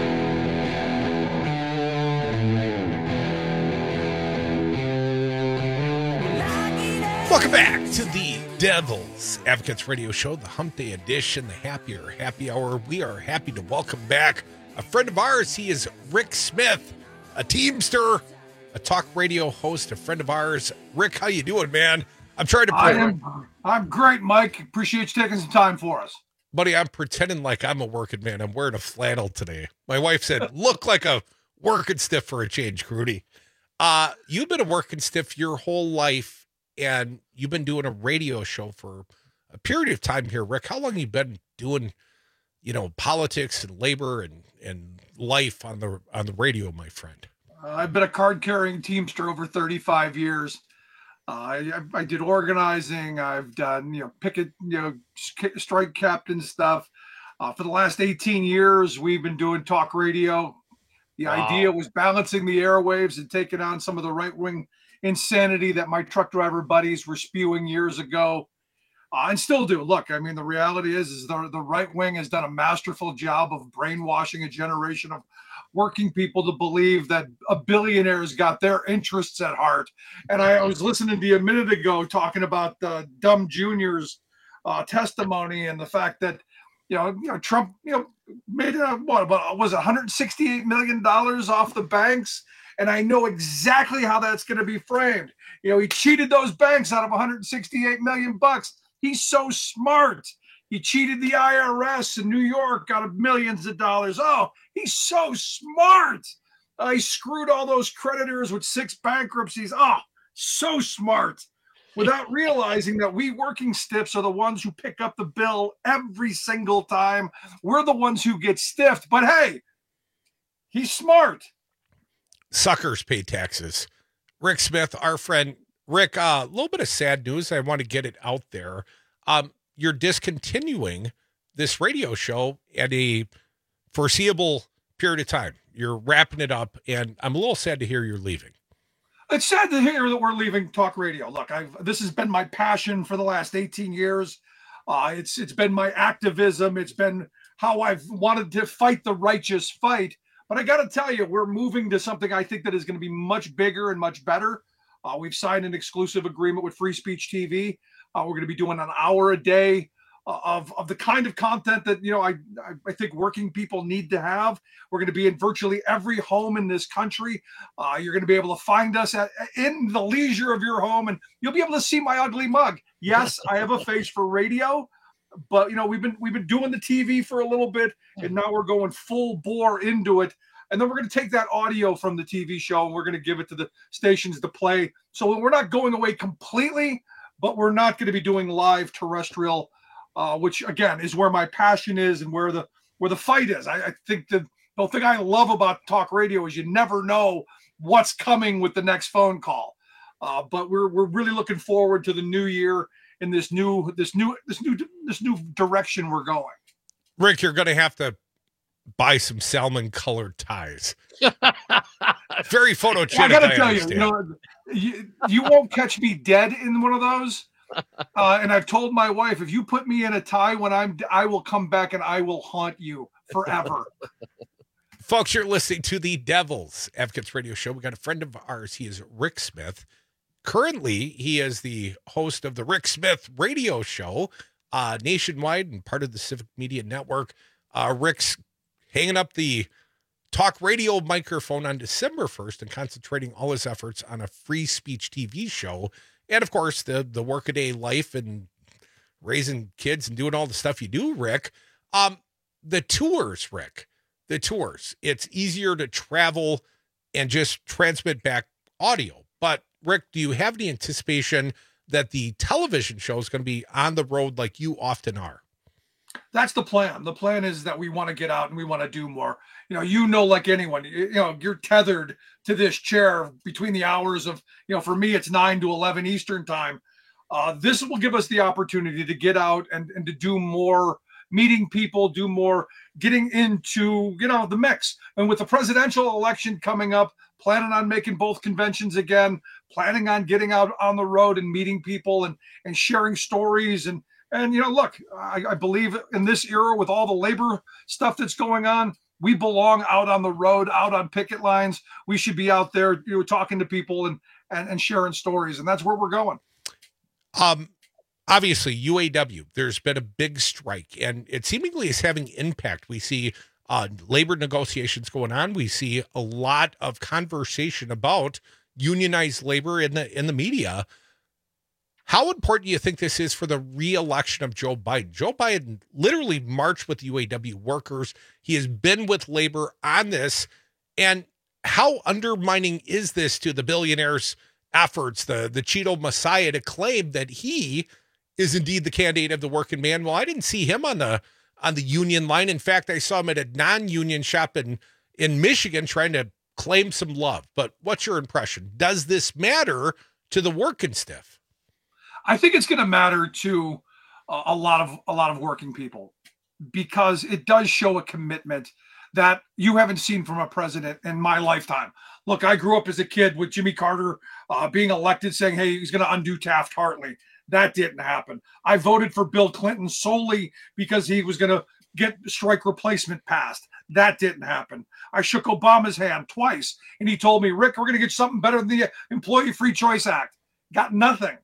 Welcome back to the Devil's Advocates Radio Show, the Hump Day edition, the Happier Happy Hour. We are happy to welcome back a friend of ours. He is Rick Smith, a Teamster, a talk radio host, a friend of ours. Rick, how you doing, man? I'm trying to. I am, I'm great, Mike. Appreciate you taking some time for us. Buddy, I'm pretending like I'm a working man. I'm wearing a flannel today. My wife said, look like a working stiff for a change, Crudy. Uh, you've been a working stiff your whole life. And you've been doing a radio show for a period of time here, Rick. How long have you been doing, you know, politics and labor and, and life on the on the radio, my friend? Uh, I've been a card-carrying Teamster over thirty-five years. Uh, I, I did organizing. I've done, you know, picket, you know, strike captain stuff. Uh, for the last eighteen years, we've been doing talk radio. The wow. idea was balancing the airwaves and taking on some of the right-wing insanity that my truck driver buddies were spewing years ago, uh, and still do. Look, I mean, the reality is, is the, the right wing has done a masterful job of brainwashing a generation of working people to believe that a billionaire's got their interests at heart. And I, I was listening to you a minute ago talking about the Dumb Junior's uh, testimony and the fact that, you know, you know, Trump, you know, made a, what about, was it one hundred sixty-eight million dollars off the banks? And I know exactly how that's going to be framed. You know, he cheated those banks out of one hundred sixty-eight million bucks. He's so smart. He cheated the I R S in New York out of millions of dollars. Oh, he's so smart. Uh, he screwed all those creditors with six bankruptcies. Oh, so smart. Without realizing that we working stiffs are the ones who pick up the bill every single time. We're the ones who get stiffed. But hey, he's smart. Suckers pay taxes. Rick Smith, our friend. Rick, a uh, little bit of sad news. I want to get it out there. Um, you're discontinuing this radio show at a foreseeable period of time. You're wrapping it up, and I'm a little sad to hear you're leaving. It's sad to hear that we're leaving talk radio. Look, I've this has been my passion for the last eighteen years. Uh, it's it's been my activism. It's been how I've wanted to fight the righteous fight. But I got to tell you, we're moving to something I think that is going to be much bigger and much better. Uh, we've signed an exclusive agreement with Free Speech T V. Uh, we're going to be doing an hour a day uh, of, of the kind of content that, you know, I, I, I think working people need to have. We're going to be in virtually every home in this country. Uh, you're going to be able to find us at, in the leisure of your home, and you'll be able to see my ugly mug. Yes, I have a face for radio. But, you know, we've been we've been doing the T V for a little bit, and now we're going full bore into it. And then we're going to take that audio from the T V show and we're going to give it to the stations to play. So we're not going away completely, but we're not going to be doing live terrestrial, uh, which, again, is where my passion is and where the where the fight is. I, I think the, the thing I love about talk radio is you never know what's coming with the next phone call. Uh, but we're we're really looking forward to the new year. In this new, this new, this new, this new direction we're going. Rick, you're going to have to buy some salmon-colored ties. Very photogenic. I got to tell you, you know, you, you won't catch me dead in one of those. Uh, and I've told my wife, if you put me in a tie when I'm, I will come back and I will haunt you forever. Folks, you're listening to the Devil's Advocates Radio Show. We got a friend of ours. He is Rick Smith. Currently, he is the host of the Rick Smith Radio Show uh, nationwide and part of the Civic Media Network. Uh, Rick's hanging up the talk radio microphone on December first and concentrating all his efforts on a free speech T V show. And, of course, the, the workaday life and raising kids and doing all the stuff you do, Rick. Um, the tours, Rick, the tours. It's easier to travel and just transmit back audio. But Rick, do you have the anticipation that the television show is going to be on the road like you often are? That's the plan. The plan is that we want to get out and we want to do more. You know, you know, like anyone, you, you know, you're tethered to this chair between the hours of, you know, for me, it's nine to eleven Eastern time. Uh, this will give us the opportunity to get out and, and to do more, meeting people, do more, getting into, you know, the mix. And with the presidential election coming up, planning on making both conventions again, planning on getting out on the road and meeting people and, and sharing stories and And, you know, look, I, I believe in this era with all the labor stuff that's going on, we belong out on the road, out on picket lines. We should be out there, you know, talking to people and, and, and sharing stories. And that's where we're going. Um, obviously, U A W, there's been a big strike, and it seemingly is having impact. We see uh, labor negotiations going on. We see a lot of conversation about unionized labor in the in the media. How important do you think this is for the re-election of Joe Biden? Joe Biden literally marched with U A W workers. He has been with labor on this. And how undermining is this to the billionaire's efforts, the, the Cheeto Messiah, to claim that he is indeed the candidate of the working man? Well, I didn't see him on the on the union line. In fact, I saw him at a non-union shop in, in Michigan trying to claim some love. But what's your impression? Does this matter to the working stiff? I think it's going to matter to a lot of a lot of working people, because it does show a commitment that you haven't seen from a president in my lifetime. Look, I grew up as a kid with Jimmy Carter uh, being elected, saying, hey, he's going to undo Taft-Hartley. That didn't happen. I voted for Bill Clinton solely because he was going to get strike replacement passed. That didn't happen. I shook Obama's hand twice, and he told me, Rick, we're going to get something better than the Employee Free Choice Act. Got nothing.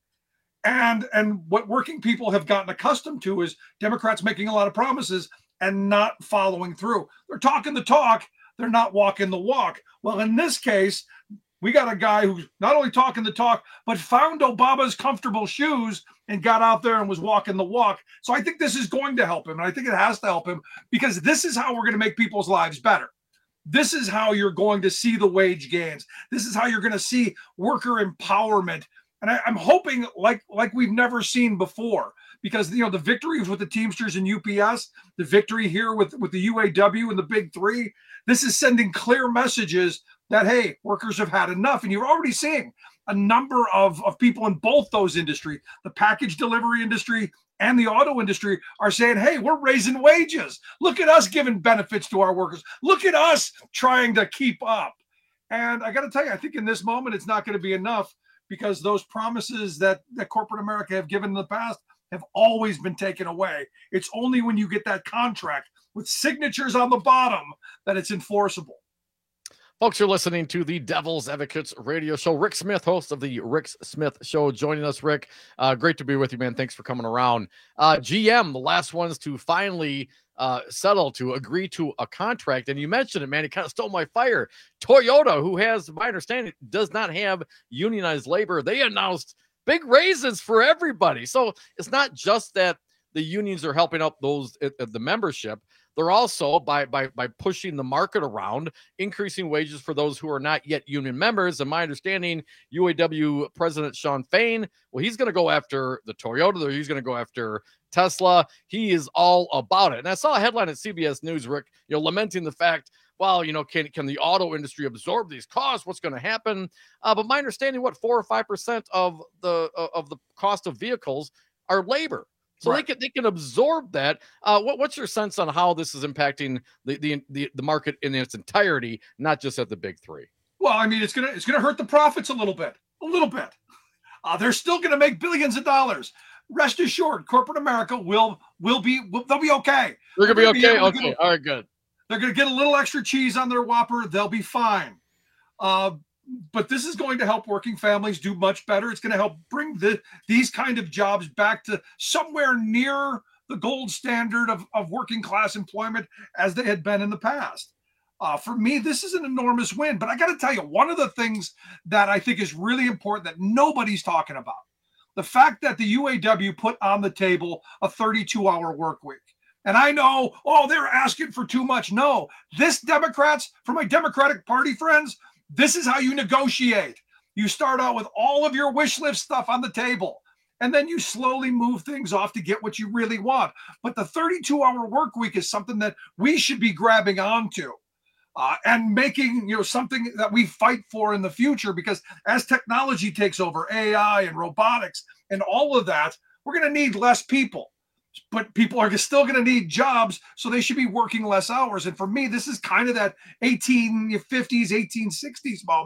And and what working people have gotten accustomed to is Democrats making a lot of promises and not following through. They're talking the talk, they're not walking the walk. Well, in this case, we got a guy who's not only talking the talk, but found Obama's comfortable shoes and got out there and was walking the walk. So I think this is going to help him. And I think it has to help him, because this is how we're going to make people's lives better. This is how you're going to see the wage gains. This is how you're going to see worker empowerment. And I, I'm hoping like like we've never seen before, because, you know, the victories with the Teamsters and U P S, the victory here with, with the U A W and the big three, this is sending clear messages that, hey, workers have had enough. And you're already seeing a number of, of people in both those industries, the package delivery industry and the auto industry, are saying, hey, we're raising wages. Look at us giving benefits to our workers. Look at us trying to keep up. And I got to tell you, I think in this moment, it's not going to be enough, because those promises that, that corporate America have given in the past have always been taken away. It's only when you get that contract with signatures on the bottom that it's enforceable. Folks, you're listening to the Devil's Advocates radio show. Rick Smith, host of the Rick Smith Show, joining us. Rick, uh, great to be with you, man. Thanks for coming around. Uh, G M, the last ones to finally uh, settle, to agree to a contract. And you mentioned it, man. It kind of stole my fire. Toyota, who has, my understanding, does not have unionized labor. They announced big raises for everybody. So it's not just that the unions are helping out those at, at the membership. They're also, by, by, by pushing the market around, increasing wages for those who are not yet union members. And my understanding, U A W President Shawn Fain, well, he's going to go after the Toyota, or he's going to go after Tesla. He is all about it. And I saw a headline at C B S News, Rick, you know, lamenting the fact, well, you know, can, can the auto industry absorb these costs? What's going to happen? Uh, but my understanding, what, four or five percent of the, uh, of the cost of vehicles are labor. So right. they can they can absorb that. Uh, what, what's your sense on how this is impacting the, the the the market in its entirety, not just at the big three? Well, I mean, it's gonna it's gonna hurt the profits a little bit, a little bit. Uh, they're still gonna make billions of dollars. Rest assured, corporate America will will be will, they'll be okay. They're gonna they're be gonna okay. Be okay, all right, good. They're gonna get a little extra cheese on their Whopper. They'll be fine. Uh, But this is going to help working families do much better. It's going to help bring the, these kind of jobs back to somewhere near the gold standard of, of working class employment as they had been in the past. Uh, for me, this is an enormous win. But I got to tell you, one of the things that I think is really important that nobody's talking about, the fact that the U A W put on the table a thirty-two hour work week. And I know, oh, they're asking for too much. No, this Democrats, for my Democratic Party friends, this is how you negotiate. You start out with all of your wish list stuff on the table, and then you slowly move things off to get what you really want. But the thirty-two hour work week is something that we should be grabbing onto uh, and making, you know, something that we fight for in the future, because as technology takes over, A I and robotics and all of that, we're going to need less people. But people are still going to need jobs, so they should be working less hours. And for me, this is kind of that eighteen fifties, eighteen sixties moment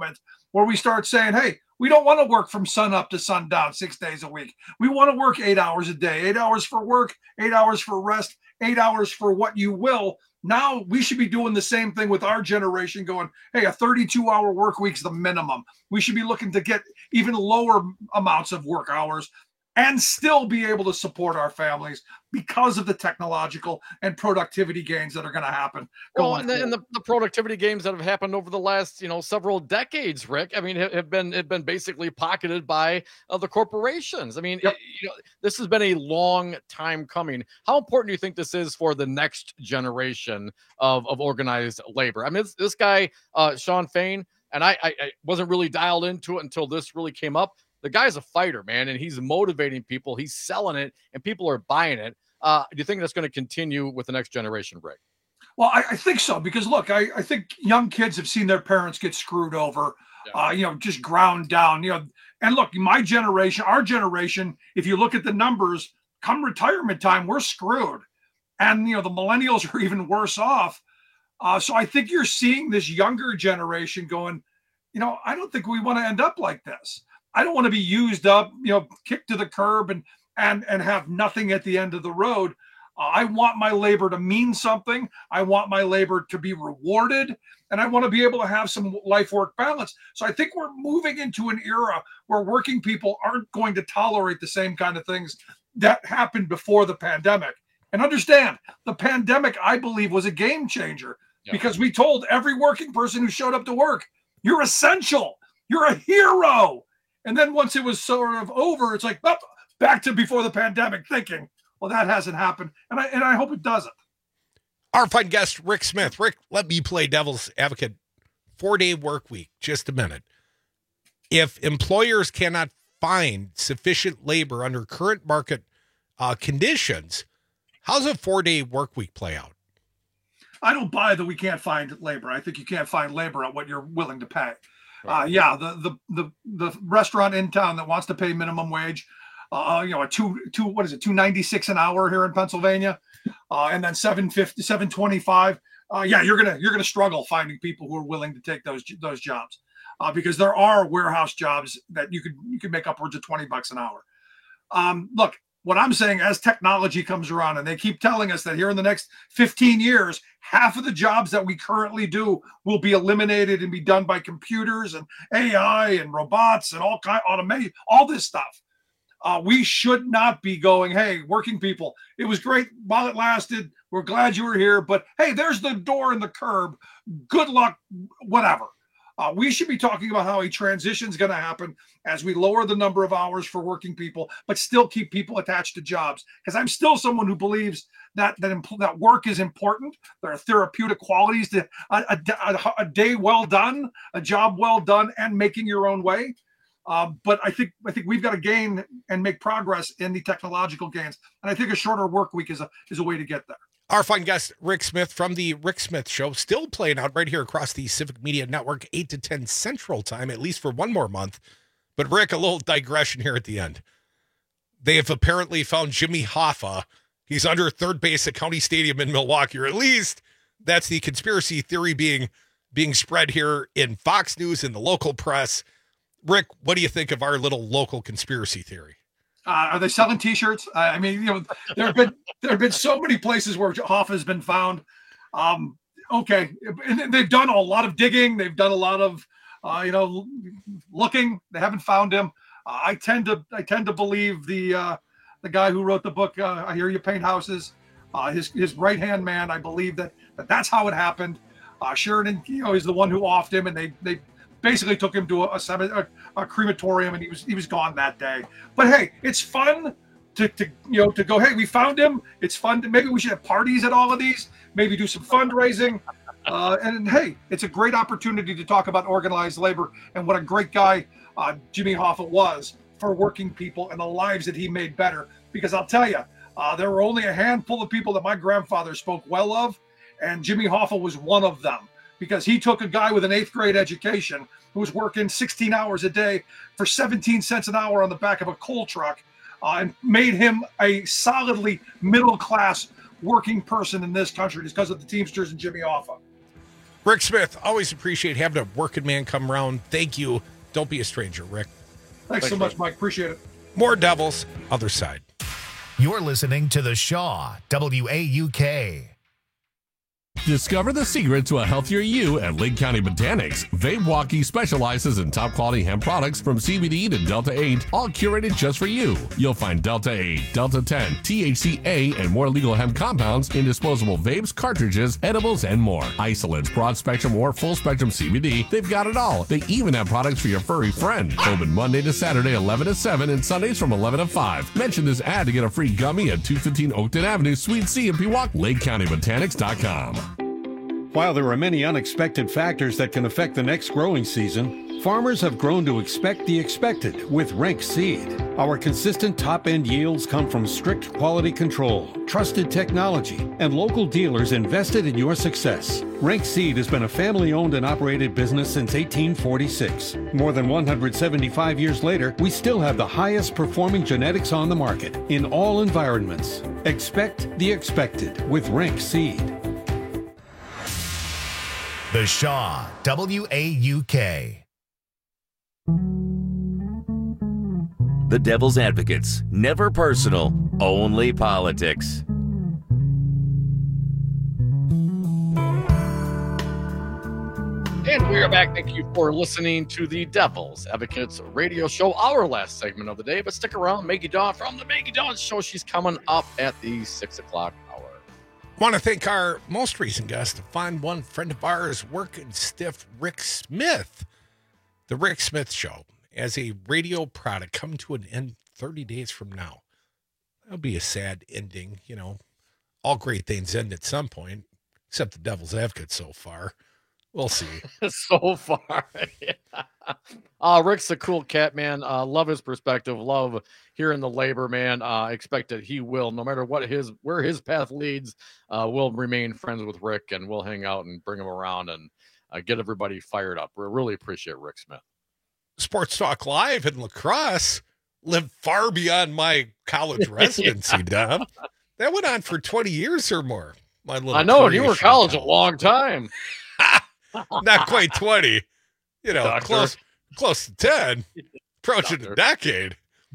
where we start saying, hey, we don't want to work from sun up to sundown six days a week. We want to work eight hours a day, eight hours for work, eight hours for rest, eight hours for what you will. Now we should be doing the same thing with our generation, going, hey, a thirty-two hour work week's the minimum. We should be looking to get even lower amounts of work hours and still be able to support our families because of the technological and productivity gains that are going to happen. Well, and, the, and the, the productivity gains that have happened over the last, you know, several decades, Rick, I mean, have, have been have been basically pocketed by uh, the corporations. I mean, yep. it, you know, this has been a long time coming. How important do you think this is for the next generation of, of organized labor? I mean, this, this guy, uh, Shawn Fain, and I, I, I wasn't really dialed into it until this really came up. The guy's a fighter, man, and he's motivating people. He's selling it, and people are buying it. Uh, do you think that's going to continue with the next generation, Rick? Well, I, I think so, because, look, I, I think young kids have seen their parents get screwed over, yeah. uh, you know, just ground down. You know, and look, my generation, our generation, if you look at the numbers, come retirement time, we're screwed. And, you know, the millennials are even worse off. Uh, so I think you're seeing this younger generation going, you know, I don't think we want to end up like this. I don't want to be used up, you know, kicked to the curb and and and have nothing at the end of the road. Uh, I want my labor to mean something. I want my labor to be rewarded, and I want to be able to have some life-work balance. So I think we're moving into an era where working people aren't going to tolerate the same kind of things that happened before the pandemic. And understand, the pandemic, I believe, was a game changer yeah. because we told every working person who showed up to work, you're essential. You're a hero. And then once it was sort of over, it's like, oh, back to before the pandemic thinking, well, that hasn't happened. And I and I hope it doesn't. Our fine guest, Rick Smith. Rick, let me play devil's advocate. Four-day work week, just a minute. If employers cannot find sufficient labor under current market uh, conditions, how's a four-day work week play out? I don't buy that we can't find labor. I think you can't find labor at what you're willing to pay. Uh, yeah, the, the the the restaurant in town that wants to pay minimum wage, uh, you know, a two two what is it, two ninety six an hour here in Pennsylvania, uh, and then seven fifty, seven twenty five. Uh, yeah, you're gonna you're gonna struggle finding people who are willing to take those those jobs, uh, because there are warehouse jobs that you could you could make upwards of twenty bucks an hour. Um, look. What I'm saying, as technology comes around and they keep telling us that here in the next fifteen years, half of the jobs that we currently do will be eliminated and be done by computers and A I and robots and all kind of automation, all this stuff. Uh, we should not be going, hey, working people, it was great while it lasted. We're glad you were here. But hey, there's the door and the curb. Good luck, whatever. Uh, we should be talking about how a transition is going to happen as we lower the number of hours for working people, but still keep people attached to jobs. Because I'm still someone who believes that that, impl- that work is important. There are therapeutic qualities to a, a, a day well done, a job well done, and making your own way. Uh, but I think I think we've got to gain and make progress in the technological gains, and I think a shorter work week is a is a way to get there. Our fine guest, Rick Smith from the Rick Smith Show, still playing out right here across the Civic Media Network, eight to ten Central Time, at least for one more month. But Rick, a little digression here at the end. They have apparently found Jimmy Hoffa. He's under third base at County Stadium in Milwaukee, or at least that's the conspiracy theory being being spread here in Fox News and the local press. Rick, what do you think of our little local conspiracy theory? Uh, are they selling T-shirts? Uh, I mean, you know, there have been there have been so many places where Hoffa has been found. Um, okay, and they've done a lot of digging. They've done a lot of, uh, you know, looking. They haven't found him. Uh, I tend to I tend to believe the uh, the guy who wrote the book. Uh, I Hear You Paint Houses. Uh, his his right hand man. I believe that, that that's how it happened. Uh, Sheridan, you know, is the one who offed him, and they they. basically took him to a, a, a crematorium, and he was he was gone that day. But hey, it's fun to, to you know to go, hey, we found him. It's fun to, maybe we should have parties at all of these, maybe do some fundraising. Uh, and, and hey, it's a great opportunity to talk about organized labor and what a great guy uh, Jimmy Hoffa was for working people and the lives that he made better. Because I'll tell you, uh, there were only a handful of people that my grandfather spoke well of, and Jimmy Hoffa was one of them. Because he took a guy with an eighth grade education who was working sixteen hours a day for seventeen cents an hour on the back of a coal truck uh, and made him a solidly middle-class working person in this country just because of the Teamsters and Jimmy Hoffa. Rick Smith, always appreciate having a working man come around. Thank you. Don't be a stranger, Rick. Thanks so much, Mike. Appreciate it. More Devils, other side. You're listening to The Shaw, W A U K. Discover the secret to a healthier you at Lake County Botanics. Vape Walkie specializes in top quality hemp products from C B D to Delta eight, all curated just for you. You'll find Delta eight, Delta ten, T H C A, and more legal hemp compounds in disposable vapes, cartridges, edibles, and more. Isolates, broad spectrum, or full spectrum C B D, they've got it all. They even have products for your furry friend. Open Monday to Saturday, eleven to seven, and Sundays from eleven to five. Mention this ad to get a free gummy at two fifteen Oakton Avenue, Suite C in Pewaukee. Lake County Botanics dot com. While there are many unexpected factors that can affect the next growing season, farmers have grown to expect the expected with Rank Seed. Our consistent top-end yields come from strict quality control, trusted technology, and local dealers invested in your success. Rank Seed has been a family-owned and operated business since eighteen forty-six. More than one hundred seventy-five years later, we still have the highest performing genetics on the market in all environments. Expect the expected with Rank Seed. The Shaw, W A U K. The Devil's Advocates. Never personal, only politics. And we are back. Thank you for listening to the Devil's Advocates radio show, our last segment of the day. But stick around, Maggie Dawn from the Maggie Dawn Show. She's coming up at the six o'clock hour. Want to thank our most recent guest, a fine one friend of ours, working stiff, Rick Smith. The Rick Smith Show, as a radio product, come to an end thirty days from now. That'll be a sad ending. You know, all great things end at some point, except the Devil's Advocate so far. We'll see. So far. Yeah. Uh, Rick's a cool cat, man. Uh, love his perspective. Love hearing the labor, man. Uh, expect that he will, no matter what his where his path leads, uh, we'll remain friends with Rick, and we'll hang out and bring him around and uh, get everybody fired up. We really appreciate Rick Smith. Sports Talk Live in La Crosse lived far beyond my college residency, Dom. That went on for twenty years or more. My little I know, and you were in college a long time. Not quite twenty, you know, Doctor. close close to ten, approaching Doctor. a decade.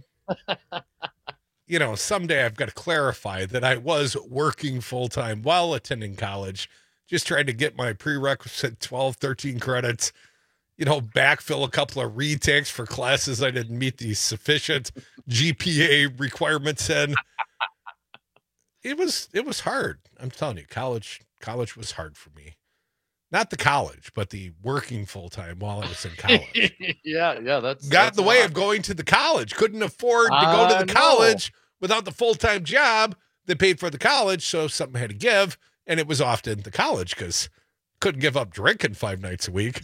You know, someday I've got to clarify that I was working full-time while attending college, just trying to get my prerequisite twelve, thirteen credits, you know, backfill a couple of retakes for classes I didn't meet the sufficient G P A requirements in. It was, it was hard. I'm telling you, college, college was hard for me. Not the college, but the working full-time while I was in college. yeah, yeah, that's got that's in the way odd. of going to the college. Couldn't afford to go to I the know. college without the full-time job that paid for the college, so something had to give, and it was often the college because couldn't give up drinking five nights a week.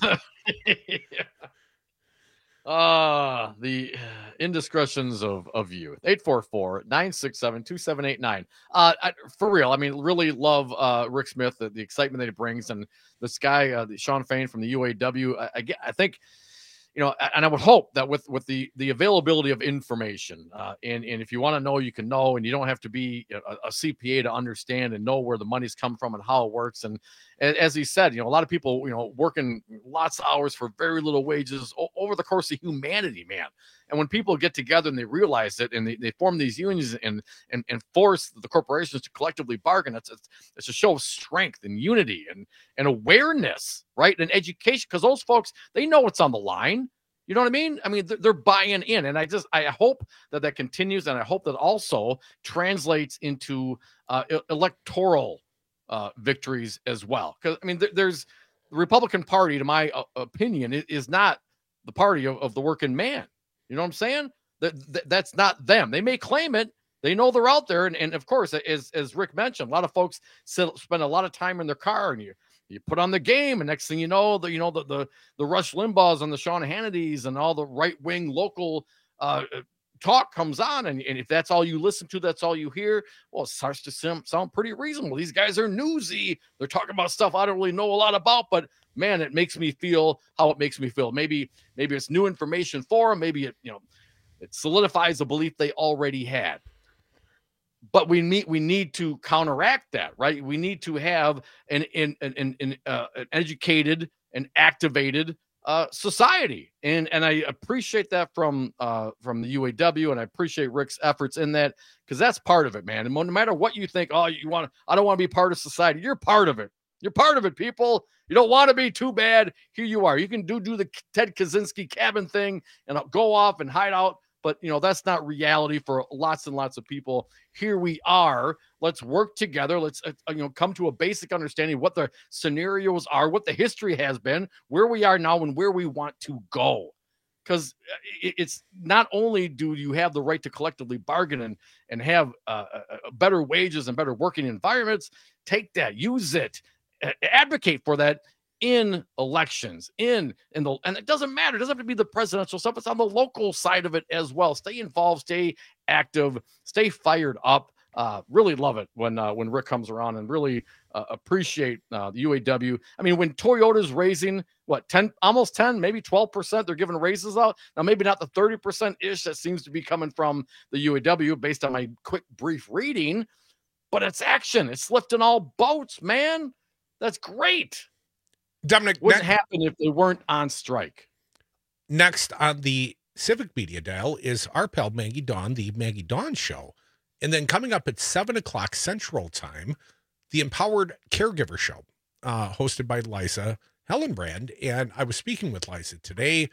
Ah, uh, the indiscretions of, of youth. eight four four, nine six seven, two seven eight nine. Uh, I, for real, I mean, really love uh, Rick Smith, the, the excitement that he brings, and this guy, uh, the Sean Fain from the U A W. I, I, get- I think, you know, and I would hope that with with the the availability of information, uh, and and if you want to know, you can know, and you don't have to be a, a C P A to understand and know where the money's come from and how it works. And, and as he said, you know, a lot of people, you know, working lots of hours for very little wages o- over the course of humanity, man. And when people get together and they realize it, and they, they form these unions and, and and force the corporations to collectively bargain, it's it's, it's a show of strength and unity and and awareness, right? And education, because those folks, they know what's on the line. You know what I mean? I mean, they're, they're buying in, and I just I hope that that continues, and I hope that also translates into uh, e- electoral uh, victories as well. Because I mean, there, there's the Republican Party, to my uh, opinion, i- is not the party of, of the working man. You know what I'm saying? That, that that's not them. They may claim it. They know they're out there, and, and of course, as as Rick mentioned, a lot of folks sit, spend a lot of time in their car, and you you put on the game, and next thing you know, the you know the the the Rush Limbaughs and the Sean Hannitys and all the right wing local uh, talk comes on, and, and if that's all you listen to, that's all you hear. Well, it starts to sound, sound pretty reasonable. These guys are newsy. They're talking about stuff I don't really know a lot about, but man, it makes me feel how it makes me feel. Maybe maybe it's new information for them. Maybe it you know it solidifies a belief they already had. but we need we need to counteract that, right? We need to have an an an, an, uh, an educated and activated uh, society, and and I appreciate that from uh, from the U A W, and I appreciate Rick's efforts in that, because that's part of it, man. And no matter what you think, oh, you want, I don't want to be part of society. You're part of it. You're part of it, people. You don't want to be, too bad. Here you are. You can do do the Ted Kaczynski cabin thing and go off and hide out. But, you know, that's not reality for lots and lots of people. Here we are. Let's work together. Let's, uh, you know, come to a basic understanding of what the scenarios are, what the history has been, where we are now, and where we want to go. Because it's not only do you have the right to collectively bargain and, and have uh, better wages and better working environments, take that, use it, advocate for that in elections, in in the, and it doesn't matter. It doesn't have to be the presidential stuff. It's on the local side of it as well. Stay involved, stay active, stay fired up. Uh, really love it when uh, when Rick comes around, and really uh, appreciate uh, the U A W. I mean, when Toyota's raising what ten, almost ten, maybe twelve percent, they're giving raises out now. Maybe not the thirty percent ish that seems to be coming from the U A W based on my quick brief reading, but it's action. It's lifting all boats, man. That's great. Dominic, wouldn't next, happen if they weren't on strike. Next on the Civic Media dial is our pal Maggie Dawn, the Maggie Dawn Show. And then coming up at seven o'clock Central Time, the Empowered Caregiver Show, uh, hosted by Liza Hellenbrand. And I was speaking with Liza today.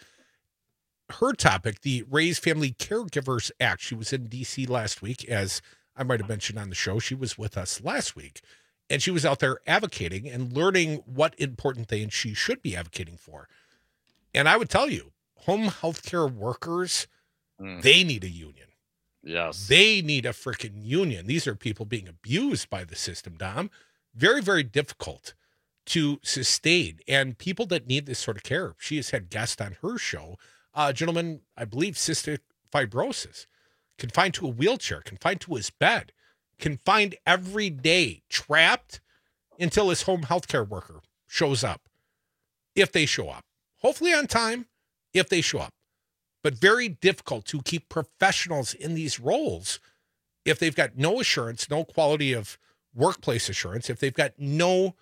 Her topic, the Raise Family Caregivers Act. She was in D C last week, as I might have mentioned on the show. She was with us last week. And she was out there advocating and learning what important things she should be advocating for. And I would tell you, home healthcare workers, mm. they need a union. Yes. They need a freaking union. These are people being abused by the system, Dom. Very, very difficult to sustain. And people that need this sort of care. She has had guests on her show. A gentleman, I believe, cystic fibrosis, confined to a wheelchair, confined to his bed, confined every day, trapped until his home healthcare worker shows up. If they show up. Hopefully on time, if they show up. But very difficult to keep professionals in these roles if they've got no assurance, no quality of workplace assurance, if they've got no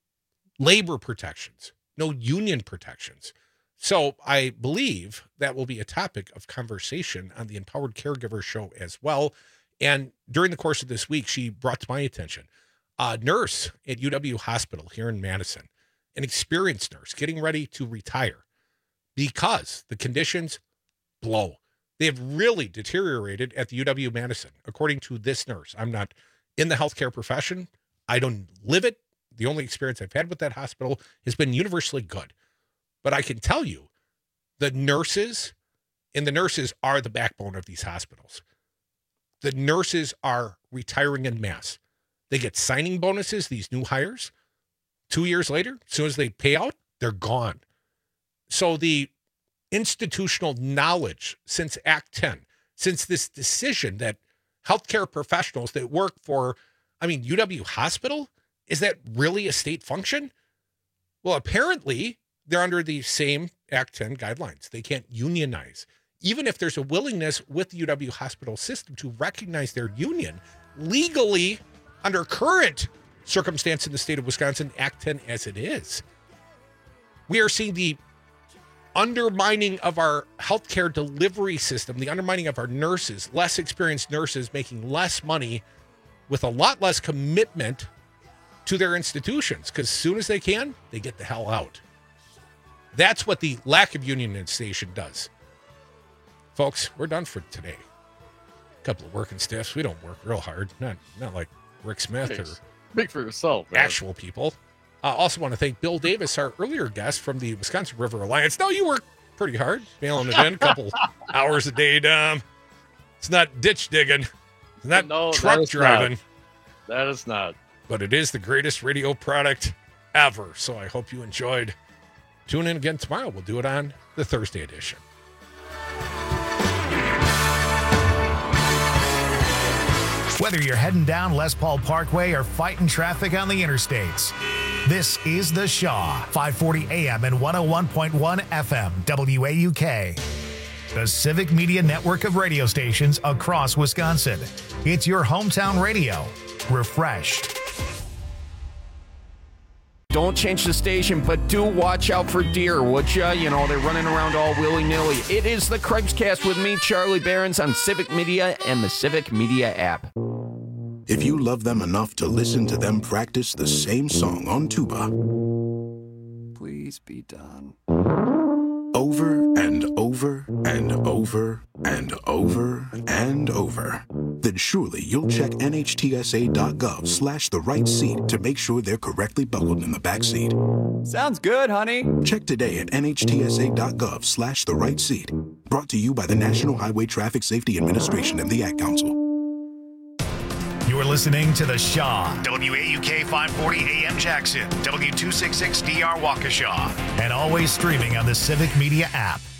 labor protections, no union protections. So I believe that will be a topic of conversation on the Empowered Caregiver Show as well. And during the course of this week, she brought to my attention a nurse at U W Hospital here in Madison, an experienced nurse getting ready to retire because the conditions blow. They have really deteriorated at the U W Madison, according to this nurse. I'm not in the healthcare profession. I don't live it. The only experience I've had with that hospital has been universally good. But I can tell you, the nurses, and the nurses are the backbone of these hospitals. The nurses are retiring en masse. They get signing bonuses, these new hires. Two years later, as soon as they pay out, they're gone. So the institutional knowledge since Act ten, since this decision that healthcare professionals that work for, I mean, U W Hospital, is that really a state function? Well, apparently they're under the same Act ten guidelines. They can't unionize. Even if there's a willingness with the U W Hospital system to recognize their union legally under current circumstance in the state of Wisconsin, Act ten as it is, we are seeing the undermining of our healthcare delivery system, the undermining of our nurses, less experienced nurses making less money with a lot less commitment to their institutions, because as soon as they can, they get the hell out. That's what the lack of unionization does. Folks, we're done for today. A couple of working stiffs. We don't work real hard. Not not like Rick Smith or speak for yourself, man. Actual people. I uh, also want to thank Bill Davis, our earlier guest from the Wisconsin River Alliance. No, you work pretty hard, mailing it in a couple hours a day, Dom. It's not ditch digging. It's not no, truck that driving. Not. That is not. But it is the greatest radio product ever. So I hope you enjoyed. Tune in again tomorrow. We'll do it on the Thursday edition. Whether you're heading down Les Paul Parkway or fighting traffic on the interstates, this is The Shaw, five forty A M and one oh one point one F M, W A U K. the Civic Media network of radio stations across Wisconsin. It's your hometown radio. Refreshed. Don't change the station, but do watch out for deer, would ya? You know, they're running around all willy-nilly. It is the Craig's-Cast with me, Charlie Behrens, on Civic Media and the Civic Media app. If you love them enough to listen to them practice the same song on tuba, please be done. Over and over and over and over and over, then surely you'll check N H T S A dot gov slash the right seat to make sure they're correctly buckled in the back seat. Sounds good, honey. Check today at N H T S A dot gov slash the right seat. Brought to you by the National Highway Traffic Safety Administration and the Ad Council. You're listening to The Shaw, W A U K five forty A M Jackson, W two sixty-six D R Waukesha, and always streaming on the Civic Media app.